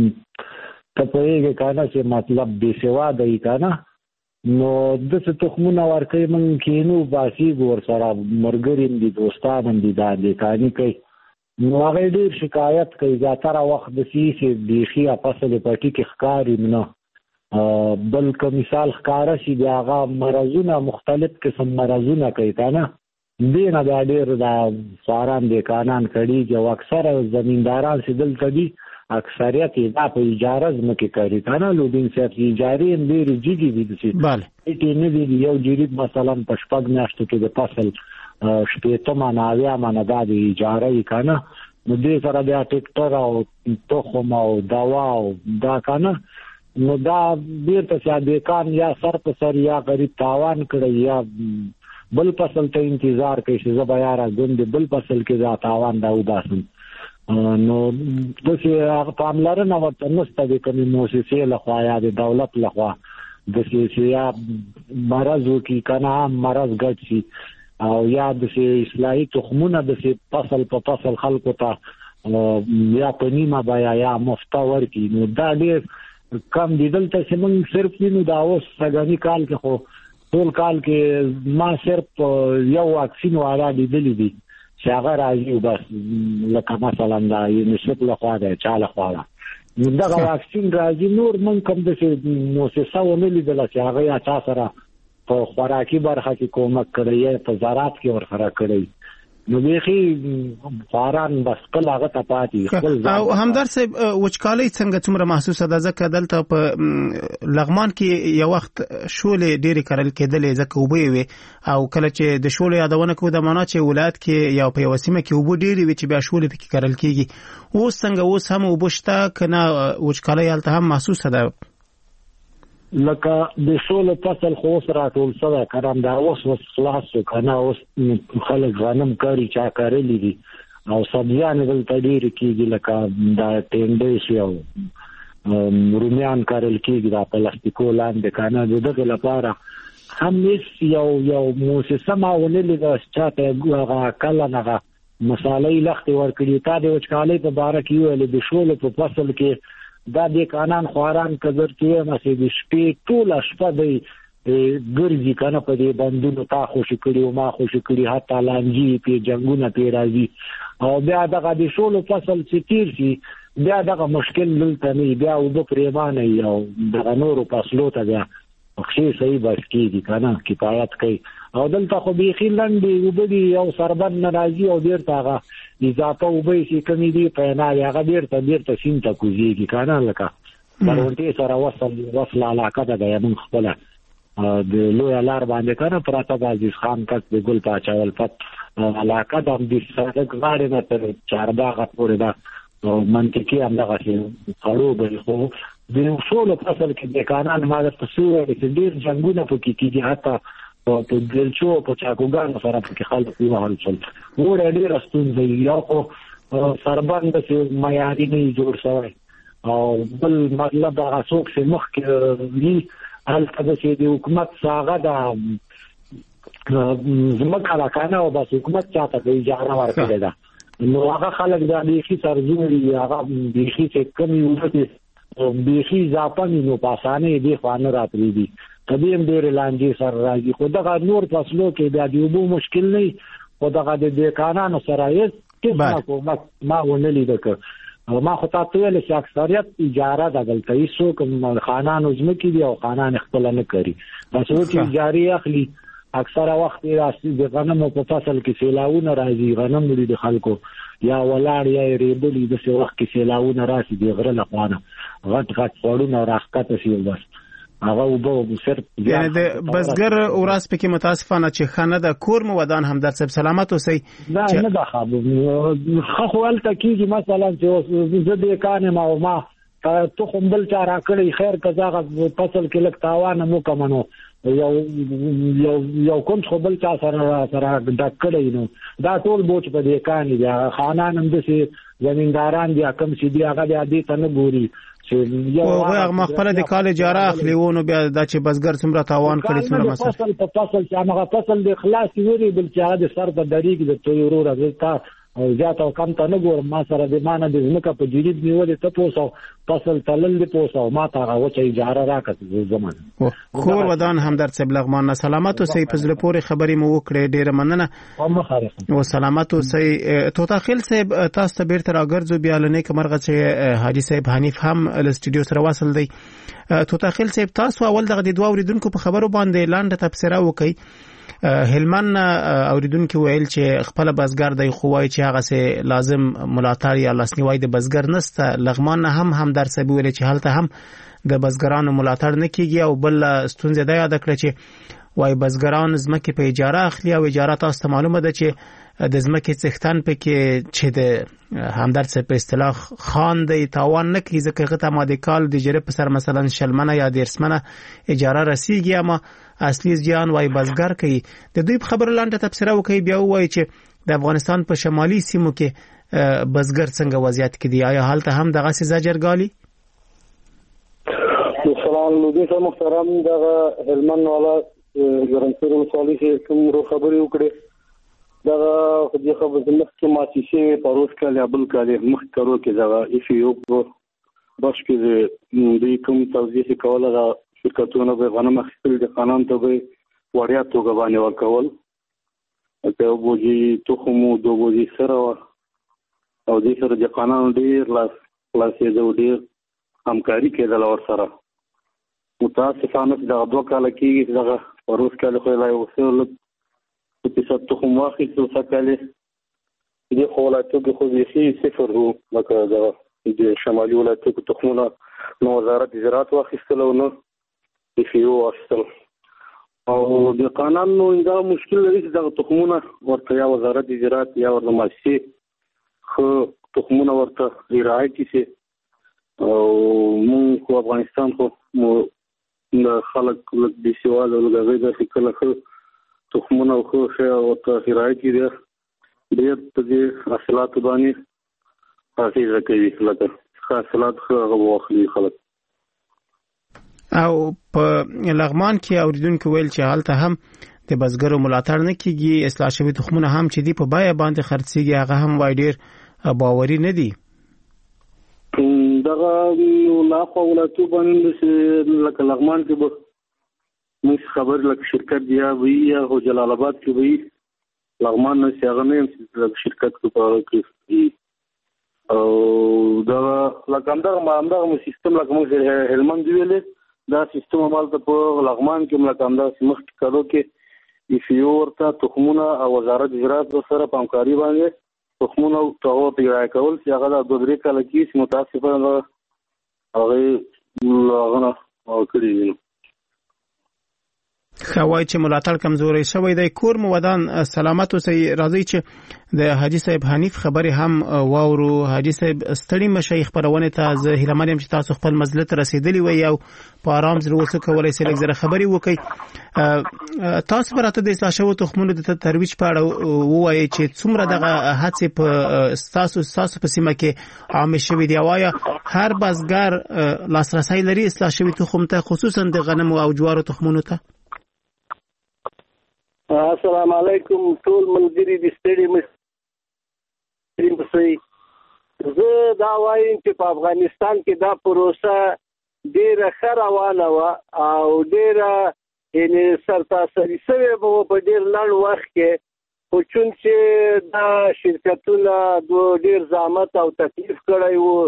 ته په یوه کانه چې مطلب به سوا دی کنه نو د څه تخمونه ورکې من کینو باسي ګور سره مرګریم دي دوستان دي د کانی کوي نو هغه ډیر شکایت کوي زیاتره وخت د سیسي بيخي فصل پټي کې ښکاری نه بلکې مثال ښکارا شي بیا هغه مرزونه مختلف قسم مرزونه کوي کنه دینه د ډیر د سواران د کانان کړي چې اکثر زمینداران سیدل کړي اکثریت دا په اجازه زمکه کوي کنه لودین صاحب اجازه یې ډیر جدي دي چې bale کې نه دی یو جریب مثلا په شپږ میاشتو کې د فصل شپېته مناویا مندا د اجازه یې کنه نو دې سره د ټریکټر او تخم او دوا او دا کنه نو دا بیرته چې د کان یا سر په سر یا غریب تاوان کړی یا بل فصل ته انتظار کوي چې زبیا راځم د بل فصل کې دا تاوان دا وباسم نو د څه پاملرنه ورته نشته د کومې موسسې لخوا یا د دولت لخوا د څه یا مرز کی کنه مرز ګټ شي او یا د څه اصلاحي تخمونه د څه فصل په فصل خلکو ته یا پنیمه بیا یا مفتور کی نو دا ډېر کم دیدل ته چې موږ صرف نو دا اوس سګانی کال کې خو ټول کال کې ما صرف یو واکسین واره لیدلی دي چې هغه راځي بس لکه مثلا دا یونیسف لخوا ده چاله خوا ده دا واکسین راځي نور من کوم د موسسه ونه لیدل چې هغه یا تاسو سره په خوراکي برخه کې کومک کړی په زراعت کې ورخره کړی نو بیخي فاران بس کله هغه ته پاتې او همدار صاحب وچکالي څنګه څومره محسوسه ده ځکه دلته په لغمان کې یو وخت شولې ډېری کرل کېدلې ځکه وبې وي او کله چې د شولې یادونه کوو د معنا چې ولایت کې یا په یو سیمه کې وبو ډېری وي چې بیا شولې پکې کرل کېږي اوس څنګه اوس هم وبشته کنه وچکالي هلته هم محسوسه ده لکه د شولې فصل خو سره ټول سره کړم دا اوس خلاص کنه اوس خلک غنم کاری چا کارلی دي او سبزیان دلته ډېر کېږي لکه دا ټینډې شو رومیان کارل کېږي دا پلاستیکو لاندې کنه دغه لپاره هم یو موسسه ما ولې د چاته هغه کله نه مصالحې لختې ورکړي تا د وچکالۍ په باره کې ویل د شولې په فصل کې دا د قانون خواران کزر کې مسې د شپې ټول شپه د ګرځي کنه په دې بندونو تا خوشی کړي او ما خوشی کړي حتی لانجی په جنگونه په راځي او بیا دغه د شولو فصل سټیر شي بیا دغه مشکل دلته نه بیا او د پریمانه یو دغه نورو فصلو ته بیا خو صحیح بس کیږي کنه کفایت کوي او دلته خو بيخي لنډي وبدي یو سربن ناراضي او ډیر تاغه اضافه وبې شي کمی دی په نه هغه ډیر ته سینته کوزيږي کنه لکه ورونټي سره وصل علاقه ده یمن خپل د لوی لار باندې کنه پراته د عزیز خان کټ د ګل پاچاول پت علاقه د دې سره غاړې نه تر چارباغ پورې دا منطقي همدغه خړو به خو د اصول فصل کې د قانون ماده تصویر د ډیر جنگونه پکې کیږي حتی په دلچو په چاکوګان سره پکې خلک یو حال چل وړ ډیر ستونزې یو خو سربند چې معیاري نه جوړ شوی او بل مطلب هغه څوک چې مخ کې هلته چې د حکومت څنګه د زمکه راکنه او بس حکومت چاته د اجازه ورکړي دا نو هغه خلک د بيخي سرزوري هغه بيخي چې کمی وته بيخي ځاپنی نو پاسانه دي خوانه راتري دي قدیم ډیر لانجی سر راځي خو دغه نور فصلو کې بیا د وبو مشکل نه خو دغه د قانون سره یې چې حکومت ما ونلې دک ما خو تاسو ویل چې اکثریت اجاره د دلته هیڅ کوم خانان وزمکې دي او خانان خپل نه کوي بس چې اجاري اخلي اکثره وخت راځي د غنمو په فصل کې سیلاونه راځي غنم لري د خلکو یا ولاړ یا ریبلي د څه وخت کې سیلاونه راځي د غره لخوانه غټ خورونه راخته شي بس هغه وبو سر یعنی د بسګر اوراس پکې متاسفانه چې خانه د کور مو ودان هم در سب سلامت اوسئ نه دا خو ول تکیږي مثلا چې زه د کانه ما ته کوم بل چا راکړي خیر کزاغه فصل کې لک تاوان مو کومنو یو کوم خو بل چا سره ډکړي نو دا ټول بوج په دې کاني دا خانان هم د سي زمینداران دي کم سي دي هغه دې ته نه ګوري او هغه مخبره د کال اجاره اخلي ونه بیا د چې بسګر څومره تاوان کړی څومره مثلا فصل چې هغه فصل د اخلاص ویری بل چې هغه سر په دریګ د تویرو راځي او زیات او کم ته نه ګورم ما سره د مانه د زمکه په جریب نیولې ته پوسو فصل تلل د پوسو ما ته هغه چې اجاره راکړه زمان کور ودان همدرد صاحب لغمان سلامت اوسئ په زړه پورې خبرې مو وکړې ډیره مننه او سلامت اوسئ توتاخیل صاحب تاسو ته بیرته راګرځو بیا لنه کمرغه چې حاجی صاحب حنیف هم له سټوډیو سره واصل دی توتاخیل صاحب تاسو اول دغه د دوه اوریدونکو په خبرو باندې لاندې تبصره وکړئ هلمن اوریدونکو ویل چې خپل بسګر د خوای چې هغه سه لازم ملاتړ یا لاسنیوي د بسګر نسته لغمان هم در سبي ویل چې حالت هم د بسګرانو ملاتړ نه کیږي او بل ستونزه ده یاد کړی چې وای بسګران زمکه په اجاره اخلي او اجاره تاسو معلومه ده چې د زمکه څښتن په کې چې د همدرد سه په اصطلاح خان د تاوان نه کیږي ځکه غته ماده کال د جره په سر مثلا شلمنه یا دیرسمنه اجاره رسیږي اما اصلي ځان وای بسګر کوي د دوی خبر لاندې تفسیر وکي بیا وای چې د افغانستان په شمالي سیمو کې بسګر څنګه وضعیت کې دی آیا حالت هم دغه سزا جرګالي السلام علیکم محترم دغه هلمن والا ګرانسر وصالي چې کوم خبرې وکړي دغه د خبرو مخکې ماتي شي پروس کله بل کله مخ کرو کې دغه ایفیو بس کې د کوم توضیح کوله دا شرکتونه به غنم اخیستل د قانون ته به وړیا توګه باندې ورکول ته وګوري تخم او دوی سره او د سره د قانون ډیر لاسې د ډیر همکاري کېدل ور سره متاسفانه دا دوه کال کې دغه پروس کله خو لای وصول په څه تخم واخیستل سکاله د خولاتو کې خو یې صفر وو لکه د شمالي ولایتو کې تخمونه نو وزارت زراعت واخیستل او نو فيو اصل او د قانون نو دا مشکل لري چې دا تخمونه ورته یا وزارت زراعت یا ورته مؤسسه خو تخمونه ورته رعایت شي او موږ په افغانستان خو د خلک د سیوال او د غیر فکر خو تخمونه خو ورته رعایت دي ډېر د حاصلات باندې حافظه کوي لکه حاصلات خو واخلي خلک او په لغمان کې اوریدونکو ویل چې حالت هم د بسګرو ملاتړ نه کیږي اصلاح شوی تخمونه هم چې دی په بای باندې خرڅيږي هغه هم وای ډیر باوري نه دي دغه لا خو ولاتو باندې لکه لغمان کې به موږ خبر لکه شرکت بیا وي یا جلال آباد کې وي لغمان نه څنګه نه شرکت کو پاره کې او دا لکه همدغه سیستم لکه موږ هلمند ویلې دا سیستم عمل ته په لغمان کې لکه همدغه مخ کړو کې ایفیو ورته تخمونه او وزارت زراعت سره په همکاري باندې تخمونه ته پیدا کول چې هغه د 2-3 کال کې متاسفانه هغه کړی دي. خوای چې ملاتړ کمزوري شوی دی کور مو ودان سلامت اوسئ. راځي چې د حاجی صاحب حنیف خبرې هم واورو. حاجی صاحب ستړي مشایخ خبرونه ته زه هیله منم چې تاسو خپل منزل ته رسیدلی وي او په آرام سره وڅ کولای شئ لږ زره خبرې وکړئ. تاسو براته د اصلاح شوو تخمونو د ترویج په اړه ووایي چې څومره دغه هڅې په تاسو په سیمه کې عام شوي دی. وایا هر بازګر لاسرسي لري اصلاح شوي تخم ته خصوصا د غنم او جوارو تخمونو ته؟ السلام علیکم ټول ملګری د ستړي مشي. زه دا وایم چې په افغانستان کې دا پروسه ډیره ښه روانه وه او ډیره یعنې سرتاسري شوې به په ډېر لنډ وخت کې خو چون چې دا شرکتونه ډېر زحمت او تکلیف کړی وو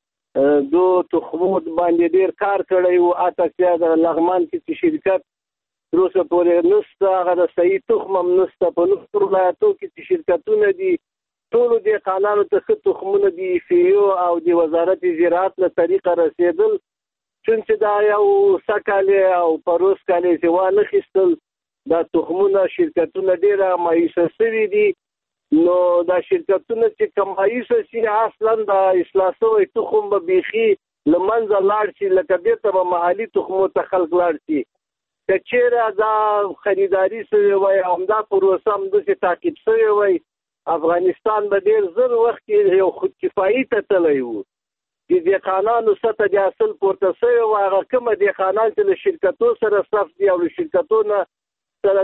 دو تخمود باندې ډېر کار کړی وو اتکیا د لغمان کې چې شرکت روسه پورې نسته هغه د صحیح تخم هم نسته په نورو ولایتو کې چې شرکتونه دي ټولو دهقانانو ته ښه تخمونه د ایفیو او د وزارت زراعت له طریقه رسېدل چون چې دا یو سکاله او پروس کاله چې وانه خستل دا تخمونه شرکتونه ډېره مایوسه شوي دي. نو دا شرکتونه چې کم مایوسه شي اصلا دا اصلاح شوی تخم به بیخي له منځه لاړ شي لکه بېرته به محلي تخمو ته خلک لاړ شي. که چېرې دا خریداري شوې وای او همدا پروسه همداسې تعقیب شوې وای افغانستان به ډېر زر وخت کې یو خودکفایي ته تللی وو. د دهقانانو سطح د حاصل پورته شوی وو هغه کومه دهقانان چې له شرکتو سره صف دي او له شرکتو نه سره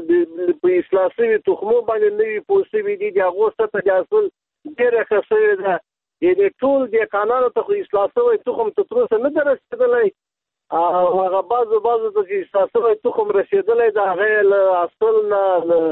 په اصلاح شوي تخمو باندې نوي پوه شوي دي د هغو سطح د حاصل ډېره ښه شوې ده. یعنې ټول دهقانانو ته خو اصلاح شوی تخم تر اوسه نه ده رسېدلی او هغه بعضو ته چې اصلاح شوی تخم رسېدلی د هغه له اصل نه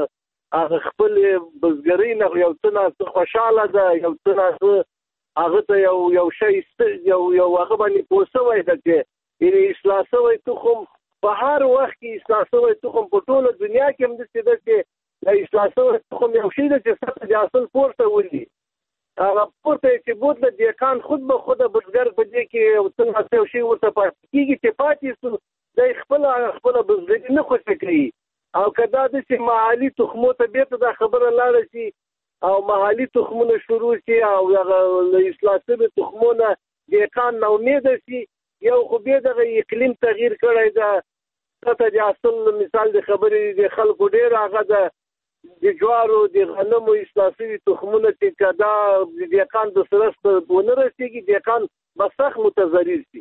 هغه خپل بزګرۍ نه یو څه نه خوشحاله ده یو څه نه هغه ته یو شی یو هغه باندې پوه شوی ده چې یعنې اصلاح شوی تخم په هر وخت کې اصلاح شوی تخم په ټوله دنیا کې همداسې ده چې د اصلاح شوی تخم یو شی ده چې سطح د حاصل پورته ولي هغه پورته چې بوتله دهقان خود به خوده بزګر په دې کې یو څنګه یو شی ورته پاتې کېږي چې پاتې شو دی خپله بزګري نه خوښه کوي. او که دا داسې محلي تخمو ته بېرته دا خبره لاړه شي او محلي تخمونه شروع شي او هغه له اصلاح شوي تخمو نه دهقان نا امیده شي یو خو بیا دغه اقلیم تغییر کړی ده سطح د حاصل مثال د خبرې د خلکو ډېر هغه ده د جوارو د غنمو اصلاح شوي تخمونه چې که دا د دهقان د سرست ونه رسېږي دهقان به سخت متضرر شي.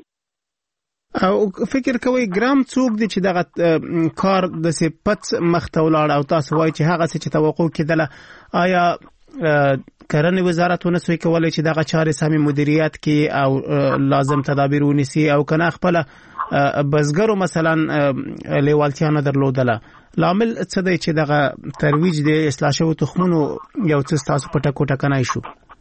او فکر کوئ ګرام څوک دی چې دغه کار داسې پڅ مخته ولاړ او تاسو وایي چې هغه څه چې توقع کېدله آیا کرنې وزارت ونه سوی کولی چې دغه چارې سمې مدیریت کړي او لازم تدابیر ونیسي او که نه خپله بزګرو مثلا لیوالتیا نه درلودله لامل څه دی چې دغه ترویج د اصلاح شوو تخمونو یو څه ستاسو په ټکو ټکنی شو؟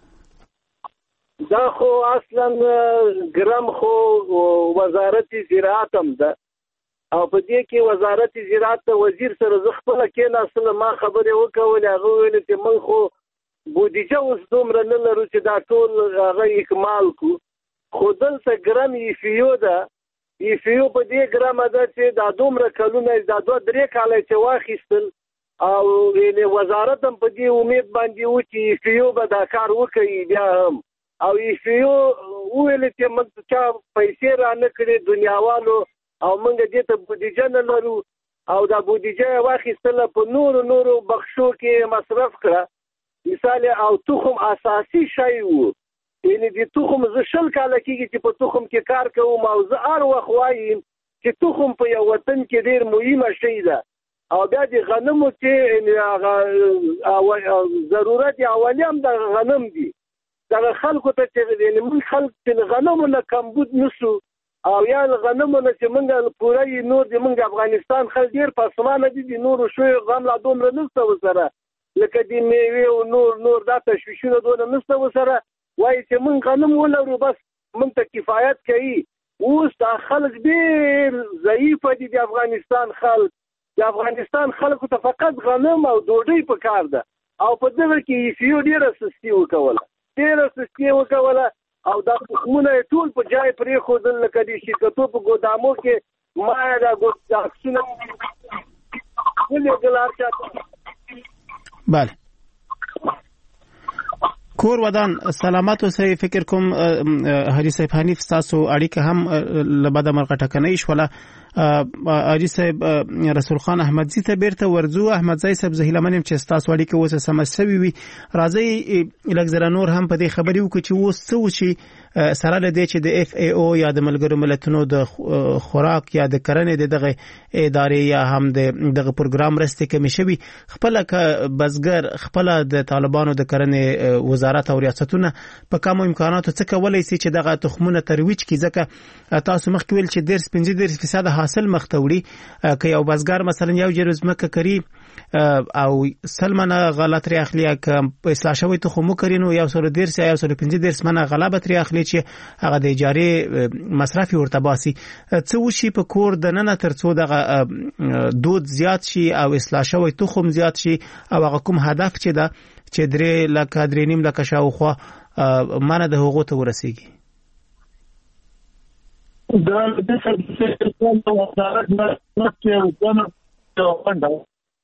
دا خو اصلا ګرام خو وزارت زراعت هم ده او په دې کې وزارت زراعت ته وزیر سره زه خپله کېناستله ما خبرې وکولې هغه ویلې چې موږ خو بودیجه اوس دومره نه لرو چې دا ټول هغه اکمال کړو خو دلته ګرام ایفیو ده ایفیو په دې ګرامه ده چې دا دومره کلونه دا 2-3 کاله چې واخیستل او وزارت هم په دې امید باندې و چې ایفیو به دا کار وکړي بیا هم او ایفیو ویل چې موږ چا پیسې را نه کړې دنیاوالو او موږ دې ته بودیجه نه لرو او دا بودیجه واخیستله په نورو بخشو کې مصرف کړه مثال او تخم اساسي شی وو یعنی د تخم زه 20 کاله کېږي چې په تخم کې کار کوم او زه هر وخت وایم چې تخم په یو وطن کې ډېر مهمه شی ده او بیا د غنمو چې ضرورت اولی هم د غنم دي دا خلکو ته چې موږ خلک چې غنمو نه کمبود نسو او یا غنمو نه چې موږ پوره نور د موږ افغانستان خلک ډیر پسمانه دي نور شوی غم لا دومره نسته وسره لکه د میوه او نور دا تشویشونه دونه نسته وسره وایي چې موږ غنم ولرو بس موږ ته کفایت کوي. اوس دا خلک ډیر ضعیف دي د افغانستان خلکو ته فقط غنم او ډوډۍ په کار ده او په دغه کې یو ډیره سستی وکوله او دا تخمونه ټول په جای پرې خودل لکه د شرکتو په ګودامو کې ما دا ګودامونه ولې ګلار چاته. بله کور ودان سلامت اوسئ. فکر کوم حاجی صاحب حنیف تاسو اړیکه هم لبد مرغه ټکنۍ شوله. حاجی صاحب رسول خان احمدزي ته بیرته ورځو. احمدزي صاحب زه هیله منم چې تاسو اړیکه اوس سمسوي وي. راځي لږ زره نور هم په دې خبرې وکړو چې اوس څه وشي سره له دې چې د اف ای او یا د ملګرو ملتونو د خوراک یا د کرنې دغه ادارې یا هم دغه پروګرام رسته کمی شوی خپل بزګر خپل د طالبانو د کرنې وزارت او ریاستونه په کوم امکاناتو څه کولای شي چې دغه تخمونه ترویج کړي. ځکه تاسو مخکې ویل چې 15% حاصل مختوړي که یو بزګر مثلا یو جرز مکه کری او سلمنه غلط ری اخلي که اصلاح شوی تخم کرینو یو سره درس یا یو سره 15 منه غلبت ری اخلي چې هغه د اجاره مصرف ورته باسي. څه وشي په کور د نن ترڅو دغه دود زیات شي او اصلاح شوی تخم زیات شي او هغه کوم هدف چې دا چې 3 لکه 3.5 لکه شاوخوا منه د هغو ته ورسیږي. دا د څه څه وزارت نه څه ونه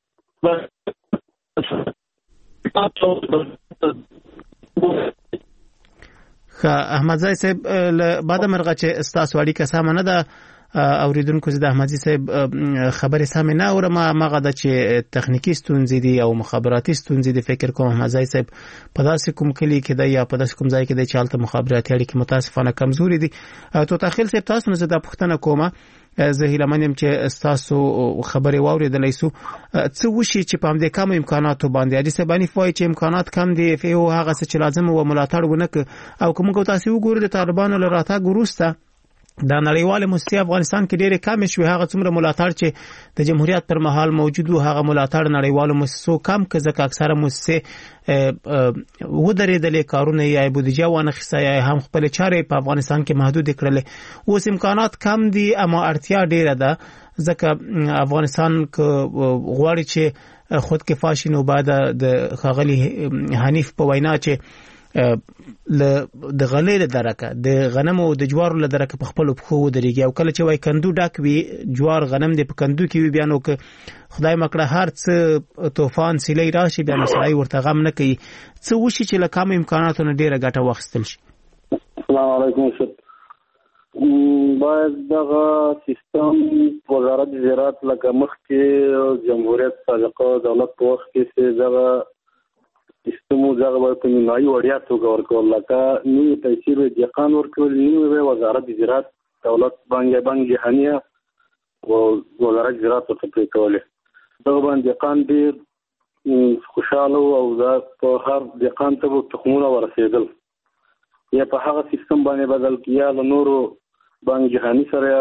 احمدزي صاحب بعد مرغه چې استاسو اړیکه سم نه ده اوریدونکو زده احمدزي صاحب خبره سم نه اورم ماغه د چې تخنیکی ستونزې دي او مخابراتي ستونزې دي. فکر کوم احمدزي صاحب په داسې کوم کلی کې دی یا په داسې کوم ځای کې دی چې حالت مخابراتي اړیکې متاسفانه کمزوري دي. تو تخیل صاحب تاسو نه زده پوښتنه کومه زه هیله منم چې استاسو خبرې واوریدلای سو څه وشي چې په همدې کم امکاناتو باندې حاجی صاحب وایي چې امکانات کم دي اف او هغه څه چې لازم او ملاتړ ونکړي او کوم تاسو وګورئ د طالبانو له راتګ وروسته د نړیوال موسسې افغانستان کې ډېر کم شوی. هغه څومره ملاتړ چې د جمهوریت پر مهال موجود و هغه ملاتړ نړیوال موسسو کم که ځکه اکثره موسسې ودرېدلې کارونه یا بودیجه وانه خصه یا هم خپل چارې په افغانستان کې محدود کړل. اوس امکانات کم دي اما اړتیا ډېره ده ځکه افغانستان کې غواړي چې خود کفا شي. نو بعد د خاغلی حنیف په وینا چې د غلې له درکه د غنمو او د جوارو له درکه په خپل خو ودرېږي او کله چې وای کندو ډاک وي جوار غنم د په کندو کې وي بیانو ک خدای مکړه هر څه طوفان سیلې راشي بیا مسلای ورته غم نه کوي. څه وشي چې له کم امکاناتو نه ډیره ګټه واخیستل شي. السلام علیکم. باید دغه سیستم وزارت زراعت لکه مخکې جمهوریت سابقه دولت په وخت کې دغه سیستم دغه په نیمایي وړیا توګه ورکول لکه نیو تاثیر دقان ورکول نیو وزارت زراعت دولت بانک جهانیه او وزارت زراعت ته پریکوله دغه باندې دقان ډیر خوشاله او دا په هر دقان ته تخمونه ورسېدل یا په هغه سیستم باندې بدل کیا له نورو بانک جهانی سره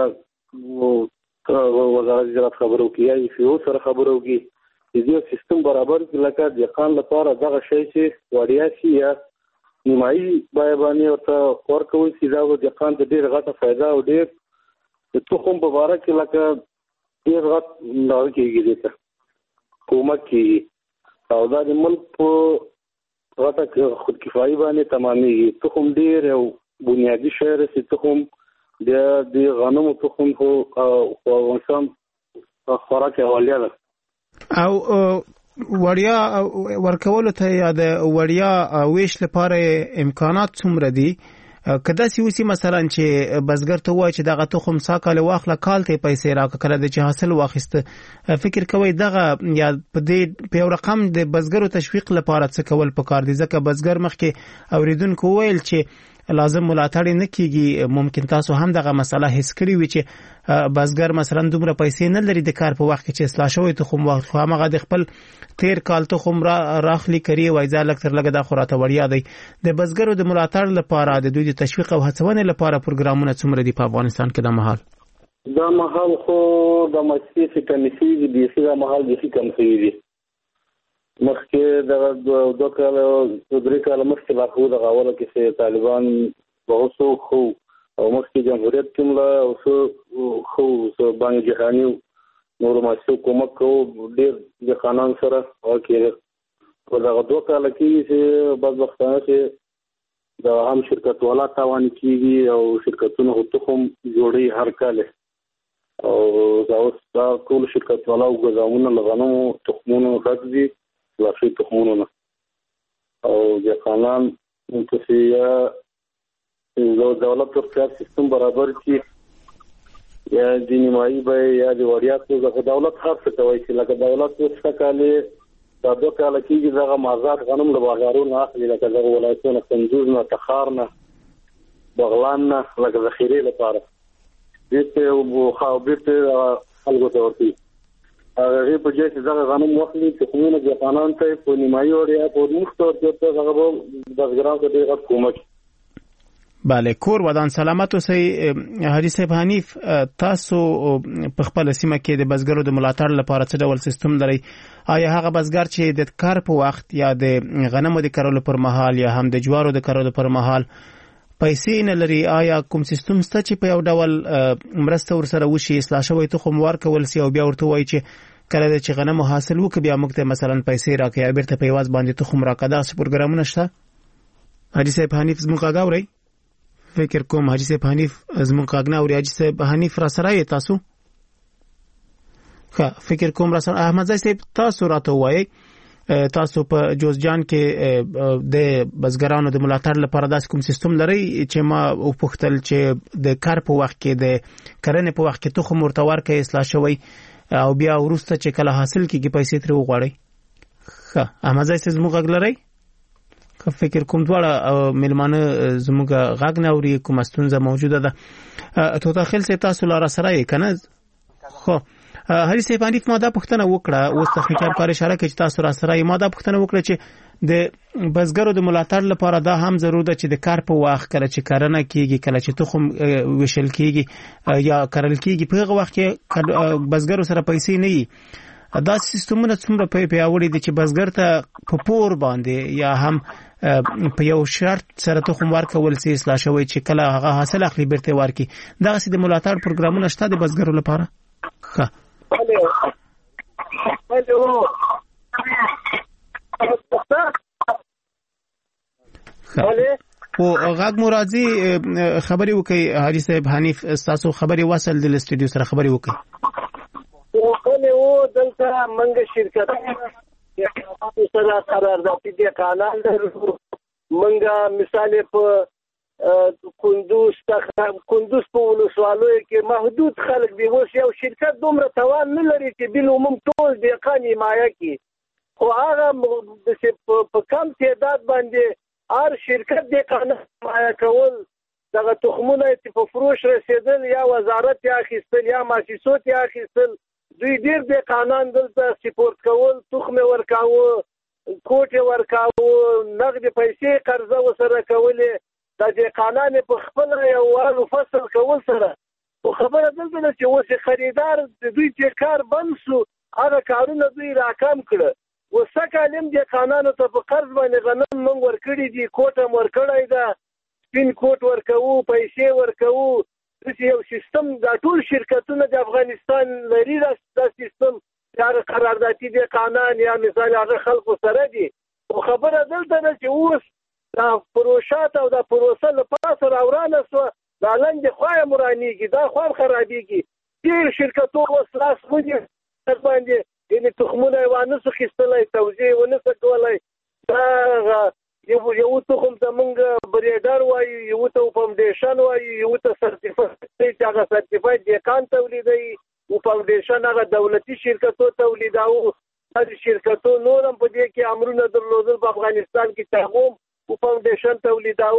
او وزارت زراعت خبرو کیا یو سره خبرو کی دې سیستم برابر لکه د خان لپاره دغه شی چې وړیا شي یا نیمایي بیاباني ورته ورکوي چې دا د خان ته ډېر غټه فایده او ډېر د تخم په اړه کې لکه ډېر غټ نه کېږي د حکومت کې او دا د ملک په غټه خود کفایي باندې تمامېږي. تخم ډېر او بنیادی شی رسي تخم د غنمو تخم خو افغانستان خوراک اولیا ده او وړیا ورکول ته یا د وړیا ویش لپاره امکانات څومره دي کدا سیوسی مثلا چې بزګر ته وای چې دغه تخم ساکاله واخله کال ته پیسې راکړه د چې حاصل واخیسته فکر کوي دغه یا په دې په یو رقم د بزګرو تشویق لپاره څه کول پکار دي ځکه بزګر مخکې اوریدونکو ویل چې لازم ملاتړ نه کیږي. ممکن تاسو هم دغه مسله حس کړی وي چې بزګر مثلا دومره پیسې نه لري د کار په وخت کې چې اصلاح شوی تخم واخلي، هغه د خپل تیر کال تخم راخلي کړي وای ځل تر لګه د خوراته وړیا دی. د بزګرو د ملاتړ لپاره د دوی د تشویق او هڅونې لپاره پروګرامونه څومره دي په افغانستان کې د مهال؟ دا مهال خو د مؤسسې کمیسي دي چې دا مهال د کمیسي دي مخکې د دوه کال درې کال مخکې لا خو د غاوله کې طالبان بہت خو او مخکې جمهوریت کې مله او خو باندې جهاني نور ماسو کومک کو ډېر د قانون سره او کې په دغه دوه کال کې چې بعض وختونه چې د عام شرکت والا تاوان کیږي او شرکتونو تخم جوړي هر کال او دا اوس ټول شرکت والا او غزامونه لغنو تخمونو راځي لاشي تخمونو او د قانون منتفيه د دولت په سیستم برابر کی یا د نیمایي به یا د وړیا د دولت خاص کوي چې لکه دولت څه کالي دا دوه کال کېږي دغه مازاد غنم له بازارونو اخلي لکه دغه ولایتونو کندوز نه تخار نه بغلان نه لکه ذخیره لپاره دې او خاوبته خلکو ته ورتي هغه په جې چې دغه غنم واخلي چې کومه د قانون ته په نیمایي وړیا په مختور ته هغه د ګرام ته ډېر کومک. بله کور ودان سلامت اوسئ. حاجی صاحب حنیف تاسو په خپل سیمه کې د بزګرو د ملاتړ لپاره څه ډول سیستم لري؟ آیا هغه بزګر چې د کار په وخت یا د غنمو د کرلو پر مهال یا هم د جوارو د کرلو پر مهال پیسې نه لري، آیا کوم سیستم شته چې په یو ډول مرسته ورسره وشي اصلاح شوی تخم ورکول سي او بیا ورته وایي چې کله چې غنمو حاصل وکړي بیا موږ ته مثلا پیسې راکړي یا بیرته په یواز باندې تخم راکړه؟ دا څه پروګرامونه شته؟ حاجی صاحب حنیف زموږ غاوري فکر کوم حاجی صاحب حنیف زموږ غاګنا او حاجی صاحب حنیف را سره یې تاسو ښه فکر کوم را سره احمد صاحب تاسو راته وایي تاسو په جوزجان کې د بزګرانو د ملاتړ لپاره داس کوم سیستم لري چې ما وپوښتل چې د کار په وخت کې د کرنې په وخت کې تخم ورتور کې اصلاح شوی او بیا ورسته چې کله حاصل کیږي پیسې تر وغواړي؟ ښه احمد صاحب زموږ غږ لري؟ که فکر کوم دواړه ملمانه زموږ غږ نه اوري، کومه ستونزه موجوده ده. تو داخل سي تاسو لاره سره یې کنه؟ خو حاجی صاحب حنیف ما دا پوښتنه وکړه اوس تخنیکي کار اشاره کوي چې تاسو را سره یې ما دا پوښتنه وکړه چې د بزګرو د ملاتړ لپاره دا هم ضرور ده چې د کار په وخت کله چې کرنه کیږي کله چې تخم وشل کیږي یا کرل کیږي په هغه وخت کې بزګرو سره پیسې نه وي. دا سیستمونه څومره پیاوړي دي چې بزګر ته په پور باندې یا هم په یو شرط سره تخم ورکول سي اصلاح شوی چې کله هغه حاصل اخلي بیرته ورکي؟ دا سي د ملاتړ پروګرامونه شته د بزګرو لپاره؟ ښه او غږ مرادي خبري وکي حاجی صاحب حنیف تاسو خبري وصل د استودیو سره خبري وکي او کله و دلته منګ شرکت سره قراردادي دي قانون درو منګ مثال په کندوز په ولسوالۍ کې محدود خلک دی. اوس یو شرکت دومره توان نه لري چې بل عموم ټول دهقان حمایه کړي، خو هغه په کم تعداد باندې هر شرکت دهقان حمایه کول دغه تخمونه چې په فروش رسیدل یا وزارت یا اخیستل یا مؤسسات یا اخیستل دوی ډېر دهقانان دلته سپورت کول، تخم ورکاوه، کوټه ورکاوه، نقد پیسې قرضه وسره کولې د دهقانان په خپل یو فصل کول سره. خو خبره دلته چې اوس خریدار دوی چې کار بند شو هغه کارونه دوی راکم کړه. وسه کالم دهقانانو ته په قرض باندې غنم موږ ورکړي دي، کوټه ورکړی ده، سپین کوټ ورکوو، پیسې ورکوو. داسې یو سیستم دا ټول شرکتونه د افغانستان لري. دا سیستم هغه قراردادي دهقانان یا مثال هغه خلکو سره دي. خو خبره دلته ده چې اوس دا پروشات او دا پروسه له پاسه راورانه سو دا لنډ خوای مرانیږي، دا خو خرابېږي. ډېر شرکتونه اوس لاس ونی باندې یعنی تخمونه وانه څه خستلای توزیع ونه څه کولای. دا یو تخم ته موږ بریډر وایي، یو ته فاونډیشن وایي، یو ته سرټیفایډ هغه سرټیفایډ دهقان تولیدوي او فاونډیشن هغه دولتي شرکتو تولیداو. هر شرکتو نورم په دې کې امرونه درلودل په افغانستان کې تاغوم او فاونډیشن تولیداو.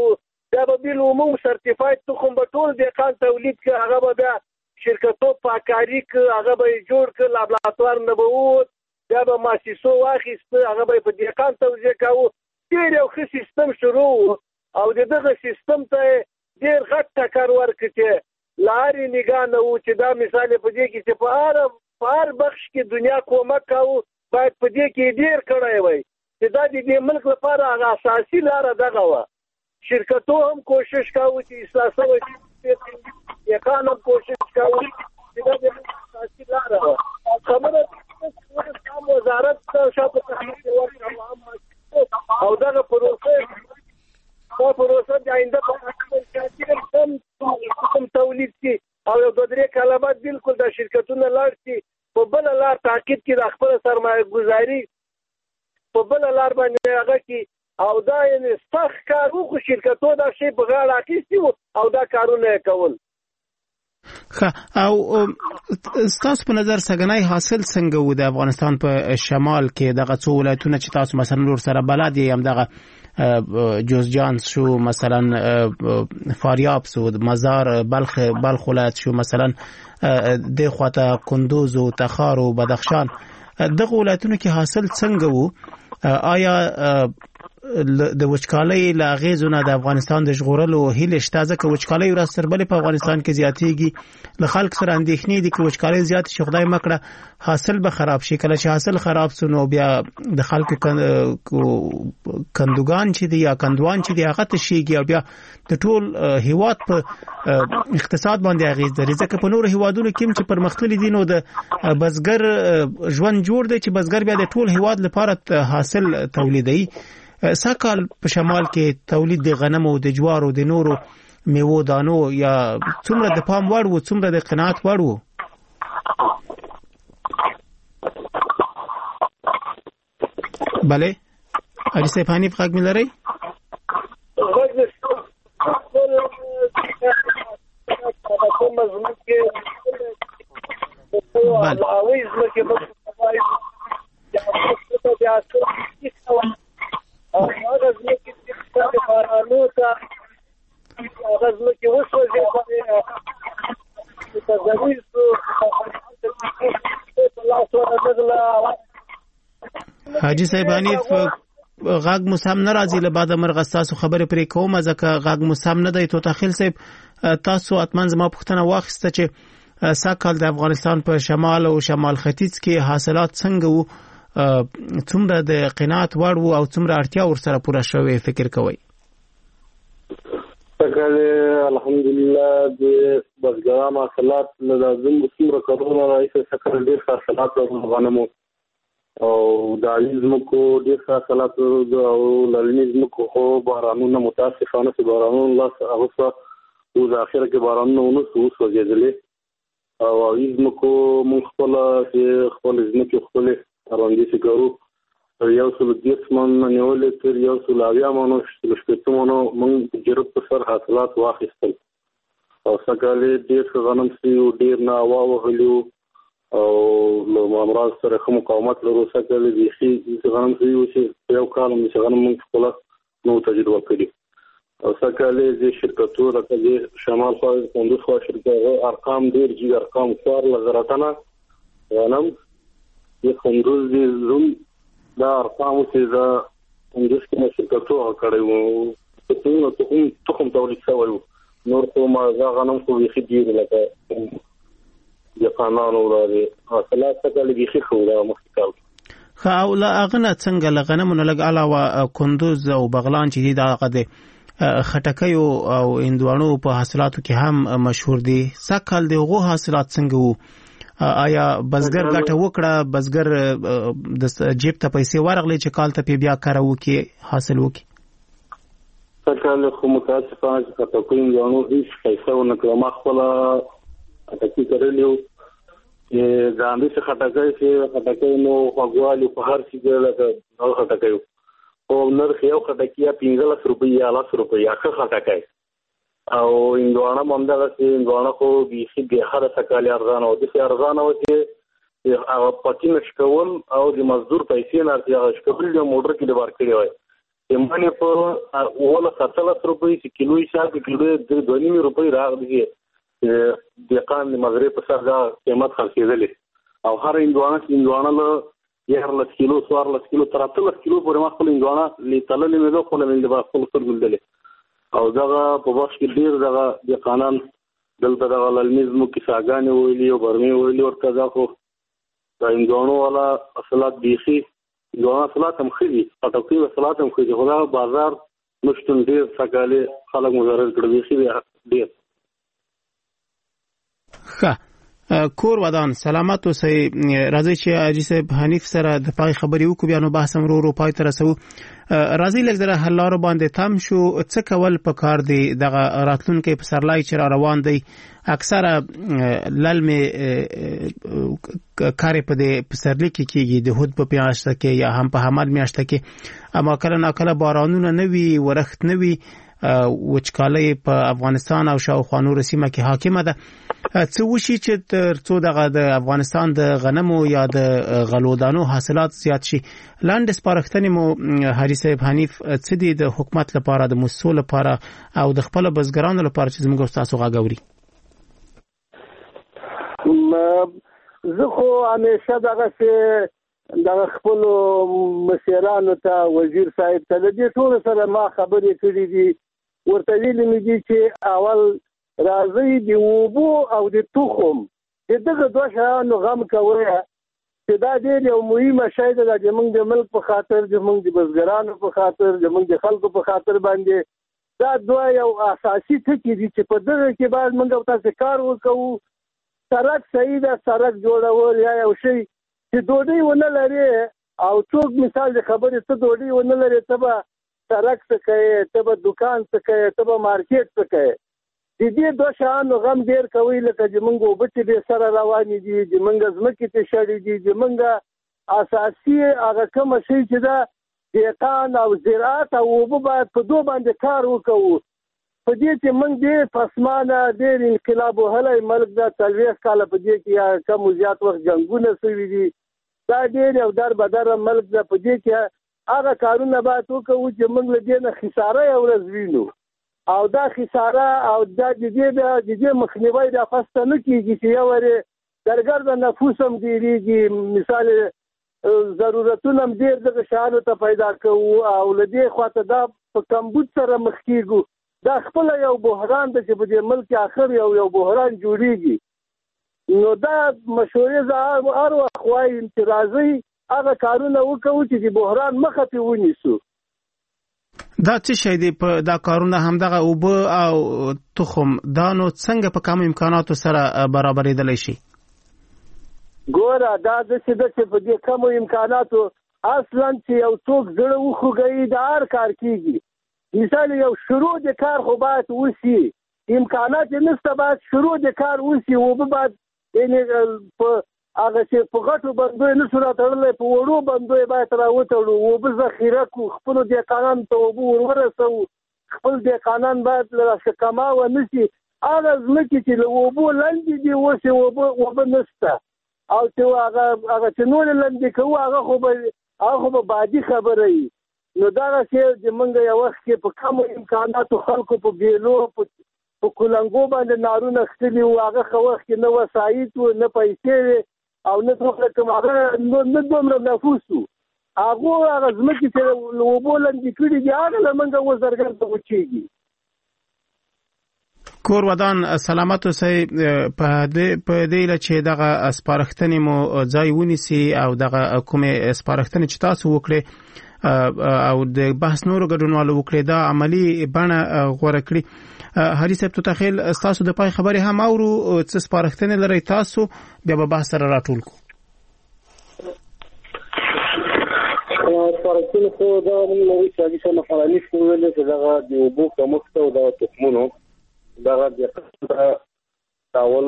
دا به بیل عموم سرټیفاید تخم به ټول دهقان تولید کړي، هغه به بیا شرکتو پاکاري کړي، هغه به یې جوړ کړي، لابراتوار نه به ووت، بیا به ماسیسو واخیسته، هغه به یې په دهقان توزیع کاوه. ډېر یو ښه سیستم شروع و او د دغه سیستم ته ډېر غټ ټکر ورکړي چې له هرې نګاه نه و چې دا مثال یې په دې کې چې په هر بخش کې دنیا کومک کاوه، باید په دې کې ډېر کړی وی چې دا د دې ملک لپاره هغه اساسي لاره دغه وه. شرکتو هم کوشش کاوه چې اصلاح شوی شي، دهقان هم کوشش کاوه چې دا د ملک اساسي لاره وه. خبره وزارت شاته تحقیق ورکړه او دغه پروسه د آینده په اړه کم تولید شي او یو دوه درې کاله بعد بالکل دا شرکتونه لاړ شي په بله لار تعقیب کړي، د خپله سرمایه ګزاري په بله لار باندې هغه کړي او دا یعنې سخت کار و، خو شرکتو دا شی په غاړه اخیستي وو او دا کارونه یې کول. او ستاسو په نظر سږنی حاصل څنګه و د افغانستان په شمال کې دغه څو ولایتونه چې تاسو مثلا نور سره بلد یې هم دغه جوزجان شو، مثلا فاریاب شو، مزار بلخ ولایت شو، مثلا د خواته کندوز او تخار او بدخشان، دغه ولایتونو کې حاصل څنګه و؟ آیا د وچکالۍ له اغېزو نه د افغانستان د ژغورلو هیله شته؟ ځکه وچکالۍ ورځ تر بلې په افغانستان کې زیاتېږي، له خلک سره اندېښنې دي که وچکالۍ زیاته شي خدای مه کړه حاصل به خراب شي. کله چې حاصل خراب سو نو بیا د خلکو کندوګان چې دي یا کندوان چې دي هغه تشېږي او بیا د ټول هیواد په اقتصاد باندې اغېز لري. ځکه په نورو هیوادونو کې چې پرمختللي دي نو د بزګر ژوند جوړ دی چې بزګر بیا د ټول هیواد لپاره حاصل تولیدوي. ساکال په شمال کې تولید د غنم او د جوار او د نورو میوو دانو یا څومره د پام وړ و، څومره د قناعت وړ و؟ بله علي صاحب حنیف غږ مې لرئ؟ حاجی صاحب حنیف غږ مو سم نه راځي، له بعده مرغه ستاسو خبرې پرې کوم ځکه غږ مو سم نه دی. توتاخیل صاحب تاسو اتمن زما پوښتنه واخیسته چې سږکال د افغانستان په شمال او شمال ختیځ کې حاصلات څنګه وو، څومره د قناعت وړ وو او څومره اړتیا ورسره پوره شوې فکر کوئ؟ الحمدلله د بزګرانو حاصلات لازم څومره کارونه راځي سکه ډېر حاصلات غنمو او د ازمکو ډېر حاصلات او لړنیز مکو خو بارانونه متاسفانه چې بارانونه لاس اوسه او د اخر کې بارانونه ونه وسوځېدلې او ازمکو مون خپل ازمکو خپل روانګي سګرو یو څل دیس من نیولې تر یو څل اویا مونږ شپږمونو مونږ جرب په سر حاصلات واخیستل او سګالې ډېر غنم سي او ډېر نه واوهلو او نو امراض سره کوم مقاومت لرو سګالې دي چې غنم سي او چې یو کال مې غنم مونږ خپل نو تجربه کړی او سګالې د شرکتو راځي شمال خو کندوز خو شرکتو ارقام ډېر جی ارقام څوار لزراتنه غنم یې کندوز دي زوم دا ارقام چې دا کندوز کې شرکتو کړي وو تخم تولید شوی نور کوم غنم خو یې دي لکه د قانونو راځي حاصلات څنګه لګي خو دا مخکاو خو لا اغنه څنګه لغنمونه لګ علاوه کندوز او بغلان چې دي دا غده خټکۍ او اندوانو په حاصلاتو کې هم مشهور دي. سکهال دغه حاصلات څنګه وو؟ آیا بزګر ګټه وکړه؟ بزګر د جیب ته پیسې ورغلې چې کال ته بیا کارو کې حاصل وکړي؟ سکهال خو متاسفانه چې خټکۍ اندوانو هیڅ پیسې ونه کړه. ما خپل خټکۍ کړلیو ځاندې چې خټکۍ نو هغوالي په هر څه کې لکه نو خټکۍ او نرخ یو خټکۍ 15 روپۍ یا 10 روپۍ اخر خټکۍ او اندوانه مونږه چې اندوانه خو بيخي به هر سکهال ارزان او د ارزان او چې هغه پټین شکول او د مزدور پیسې نه ارزي شکول د موټر کې د ور کړی وای یمنه په ولا 17 روپۍ کیلو حساب کې 2.5 روپۍ راغلي د قان مغرب په سر دا قیمت خرڅېدلې او هر اندوانه له 11 کیلو 14 کیلو 13 کیلو پورې ما خپل اندوانه لیتللې مې خپل مې د خپل سر ګلدلې او دا په وخت کې ډیر دا د قانون دلته د للمزمو کې ساګانې ویلي او برمي ویلي ورته دا خو د اندوانو والا اصلات بيخي اندوانه اصلات هم خېدي پټوکي اصلات هم خېدي خو دا بازار مشتون ډیر څنګه خلک مزرر کړي بيخي ډیر کور ودان سلامت اوسئ. راځي چې اجي صاحب حنیف سره د پای خبري وکړو بیا نو بحث هم ورو پای ته رسو. راځي لږ زره حل لارو باندې تام شو څه کول په کار دی دغه راتلونکو په سرلای چې روان دی اکثره للمه کار په دې پسرلی کې کیږي د هود په پیاشته کې یا هم په حمل میاشته کې اما کله ناکله بارانونه نوي ورخت نوي وچکالۍ په افغانستان او شاوخوا نور سیمه کې حاکمه ده. څه وشي چې ترڅو د افغانستان د غنمو یا د غلودانو حاصلات زیات شي؟ لاندې سپارښتنې مو حری صاحب حنیف څه دي د حکومت لپاره د مسؤل لپاره او د خپل بزګرانو لپاره چې زموږ تاسو غاګوري؟ زه خو همیشه دغه خپل مسیرانو ته وزیر صاحب ته د دې ټول سره ما خبرې کړې دي ورته ویلي مې دي چې اول راځي د وبو او د تخم دغه دوه شیانو غم کوي چې دا ډېر یو مهمه شی ده چې موږ د ملک په خاطر د موږ د بزګرانو په خاطر د موږ د خلکو په خاطر باندې دا دوه یو اساسي ټکي دي چې په دغه کې باید موږ تاسو کار وکړو. سړک صحیح ده سړک جوړول یا یو شی چې ډوډۍ ونه لري او څوک مثال د خبرې ته ډوډۍ ونه لري ته به سړک څه کوي ته به دکان څه کوي ته به مارکیټ څه کوي. د دې دوه شیانو غم ډېر کوي لکه چې موږ اوبه چې بې سره روانې دي چې موږ ځمکې ته شړې دي چې موږ اساسي هغه کومه شی چې ده دهقان او زراعت او اوبه باید په دوه باندې کار وکړو. په دې چې موږ ډېر پسمانه ډېر انقلاب وهلی ملک ده 40 کاله په دې کې کم زیات وخت جنګونه شوي دي دا ډېر یو در بدره ملک ده. په دې کې هغه کارونه باید وکړو چې موږ له دې نه خساره یو ورځ وینو او دا خساره او دا د دې مخنیوی د فسته نه کیږي چې یو ورې درګرد نفوس هم ډېریږي مثال ضرورتونه هم ډېر دغه شیانو ته پیدا کوو او له دې خواته دا په کمبود سره مخ کیږو. دا خپل یو بحران ده چې په دې ملک آخر یو بحران جوړیږي. نو دا مشورې زه هر وخت وایم چې راځئ هغه کارونه وکړو چې د بحران مخه پرې ونیسو. دا څه شی دی په دا کارونه همدغه اوبه او تخم دا نو څنګه په کم امکاناتو سره برابرېدلی شي؟ ګوره دا داسې ده چې په دې کمو امکاناتو اصلا چې یو څوک زړه وخوږوي د هر کار کېږي. مثال یو شروع د کار خو باید وشي امکانات یې نشته باید شروع د کار وشي اوبه باید یعنې په هغه چې په غټو بندو نه شو راتړلی په وړو بندو باید راوتړو اوبه ذخیره کړو خپلو دهقانانو ته اوبه ورورسوو خپل دهقانان باید له کماوه نه شي. هغه ځمکې چې له اوبو لندې دي اوس اوبه نشته او چې هغه چې نورې لندې کوو هغه خو به بادي خبره وي. نو دغه شی چې موږ یو وخت کې په کمو امکاناتو خلکو په بیلو په کولنګو باندې نارونه اخیستلي وو هغه ښه وخت کې نه وسایط وو نه پیسې وې او نه کوم هغه نه دومره نفوس وو هغه ځمکې چې له اوبو لندې کړي دي هغه له موږ اوس درګرده وچېږي. کور ودان سلامت اوسئ. په دې چې دغه سپارښتنې مو ځای ونیسي او دغه کومې سپارښتنې چې تاسو وکړئ او د بحث نورو ګډونوالو وکړي دا عملی بڼه غوړه کړي. حری صاحب ته تخیل تاسو د پای خبرې هم اورو څه سپارښتنې لري تاسو بیا به بحث سره راټول کو. سپارښتنې خو دا نوې چې څنګه فعالي شول چې دا د اوبو کمښت او د تخمونو دا د تاول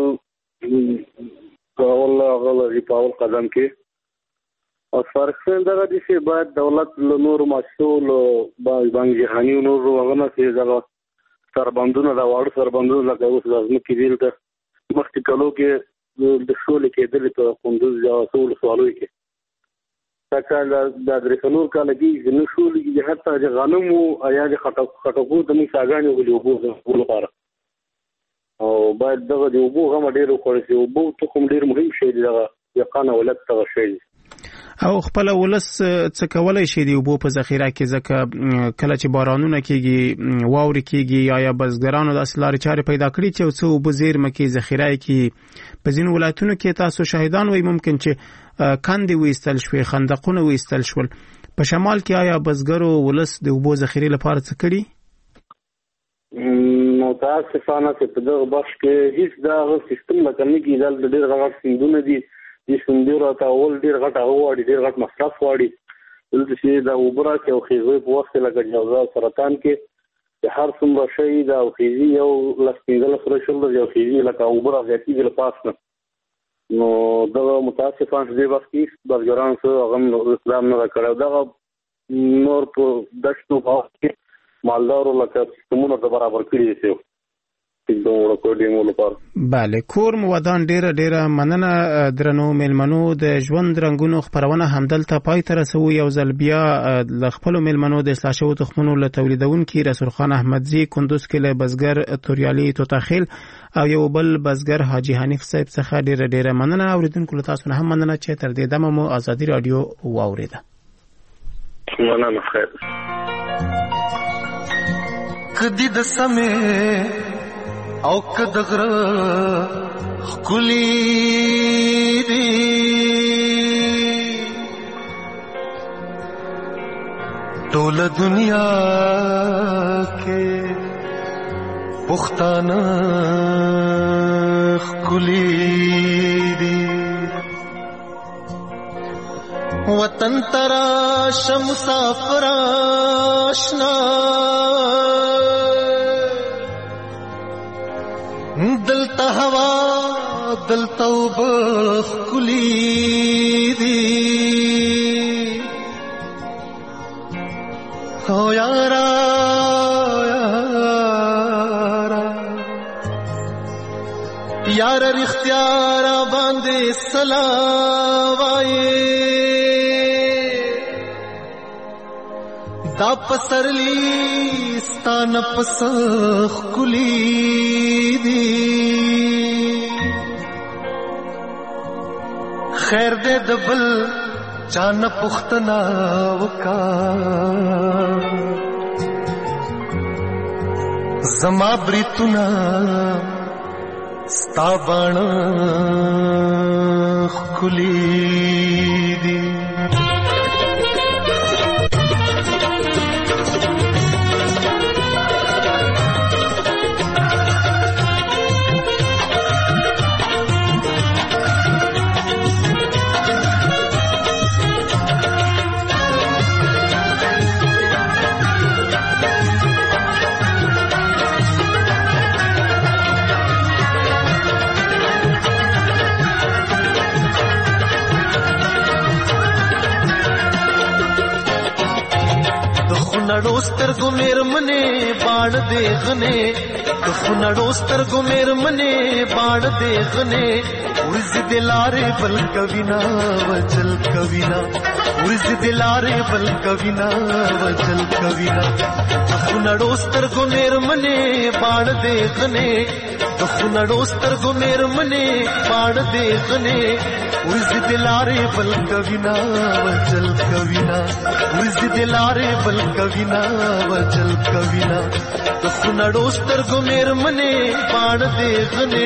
غلطي پاول قدم کې او سپارښتنه دا دي چې باید دولت له نورو مسؤل بانک جهاني نور وغنه چې دا سربندونه دا واړه سربندونه لکه اوس لازم کېدل د مخکې کلو کې د شولې کېدل په کندوز یا اصول سوالوي کې تاکه د درسنور کال کې نو شو لګي حتی د غنم او یا د خټکو د میساګانو غلوبو لپاره او باید دغه د وبو غو ډیرو کړی او وبو ته کوم ډیر مهم شی دی دغه یقانه ولادت ته شي او خپل ولس څه کولای شي دی وبو په ذخیره کې ځکه کله چې بارانونه کیږي واوري کیږي یا بزګرانو د اصلار چارې پیدا کړی چې څو وبو زیرمه کې ذخیره کې په ځینو ولایتونو کې تاسو شاهدان وي ممکن چې کاندي وېستل شوي خندقونه وېستل شول په شمال کې آیا بزګرو ولس د وبو ذخیره لپاره څه کړی؟ متاسفانه چې په دغه بخش کې هیڅ دا سیستم لکه نه کیدل د ډیر غټ سیندونه دي د سندرو ته اول ډیر غټ هوا ډیر غټ مصرف واړي دلته چې دا وبره کې او خېزوي په وخت لکه جوزا سرطان کې د هر څومره شي دا او خېزي یو لسپینګل سره شول یو خېزي لکه وبره ځکه د پاسنه نو دا متاسفانه دې وخت کې بزګران سره هغه اسلام نه کړو دا نور په دښتو کې مالدارو لکه سیستمونو ته برابر کړی دي بله کور مو ودان ډیره مننه درنو ملمنو د ژوند رنگونو خبرونه همدلته پای ته رسوي یو ځل بیا ل خپل ملمنو د اصلاح شوو تخمونو له تولیدونکو رسول خان احمدزي کندوز کې له بزګر توریالي توتاخیل او یو بل بزګر حاجی حنیف صاحب څخه ډیره مننه اوریدونکو له تاسو نه هم مننه چې تر دې دمه مو ازادي رادیو واوریده مننه خیر کدی د سمې او کدغر خلی دی ټول دنیا کې پښتانه خلی دی وطن ترا شمسافر آشنا دلتا ہوا دلتا وبخ کلی دی او یارا یارا رختیارا باندے سلاوائے دا پسرلی ستان پسخ کلی دی خیر دے دبل چان پختنا وکا زما بریتنا ستابان کلی دی خنړو سترګو مېرمنې باڼ دې غنې د خنړو سترګو مېرمنې باڼ دې غنې ورځ دې لارې بل کوینا وجل کوینا ورځ دې لارې بل کوینا وجل کوینا د خنړو سترګو مېرمنې باڼ دې غنې د خنړو سترګو مېرمنې باڼ دې غنې ورځ دې لارې بل کوینا وجل کوینا ورځ دې لارې بل کوینا وجل کوینا د خنړو سترګو مېرمنې باڼ دې غنې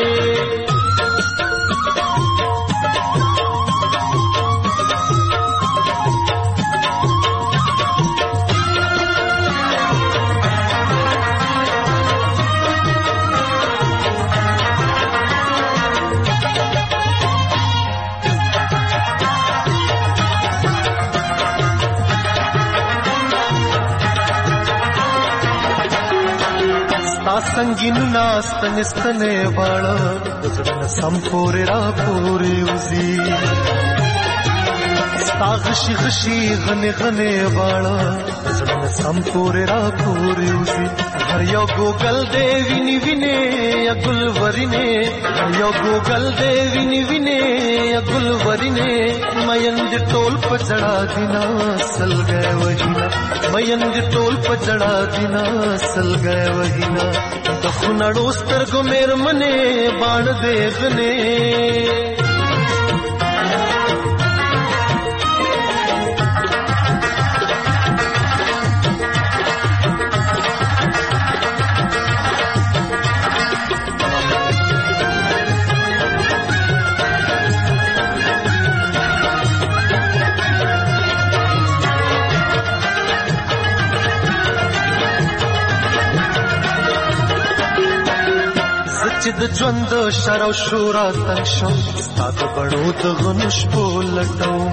संगीनु नास्तने स्तने वाला संपोरे रा पोरे उजी ستا غشي غشي غني غني واړه زړه سم پورې را پورې وزي هر یو ګوګل دی ویني ویني یا ګل ورینه هر یو ګوګل دی ویني ویني یا ګل ورینه مین دې ټول پچړا دینا سل گئے وهینا مین دې ټول پچړا دینا سل گئے وهینا د خنړو سترګو مېر منه باڼ دې غنه چې د ژوند شر او شورا تنګ شم ستا د بڼو د غنو شپو لټوم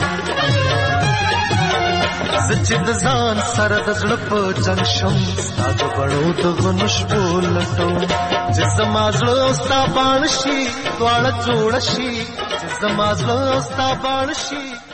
زه چې د ځان سره د زړه په جنګ شم ستا د بڼو د غنو شپو لټوم چې زما زړه او ستا باڼ شي دواړه جوړ شي چې زما زړه او ستا باڼ شي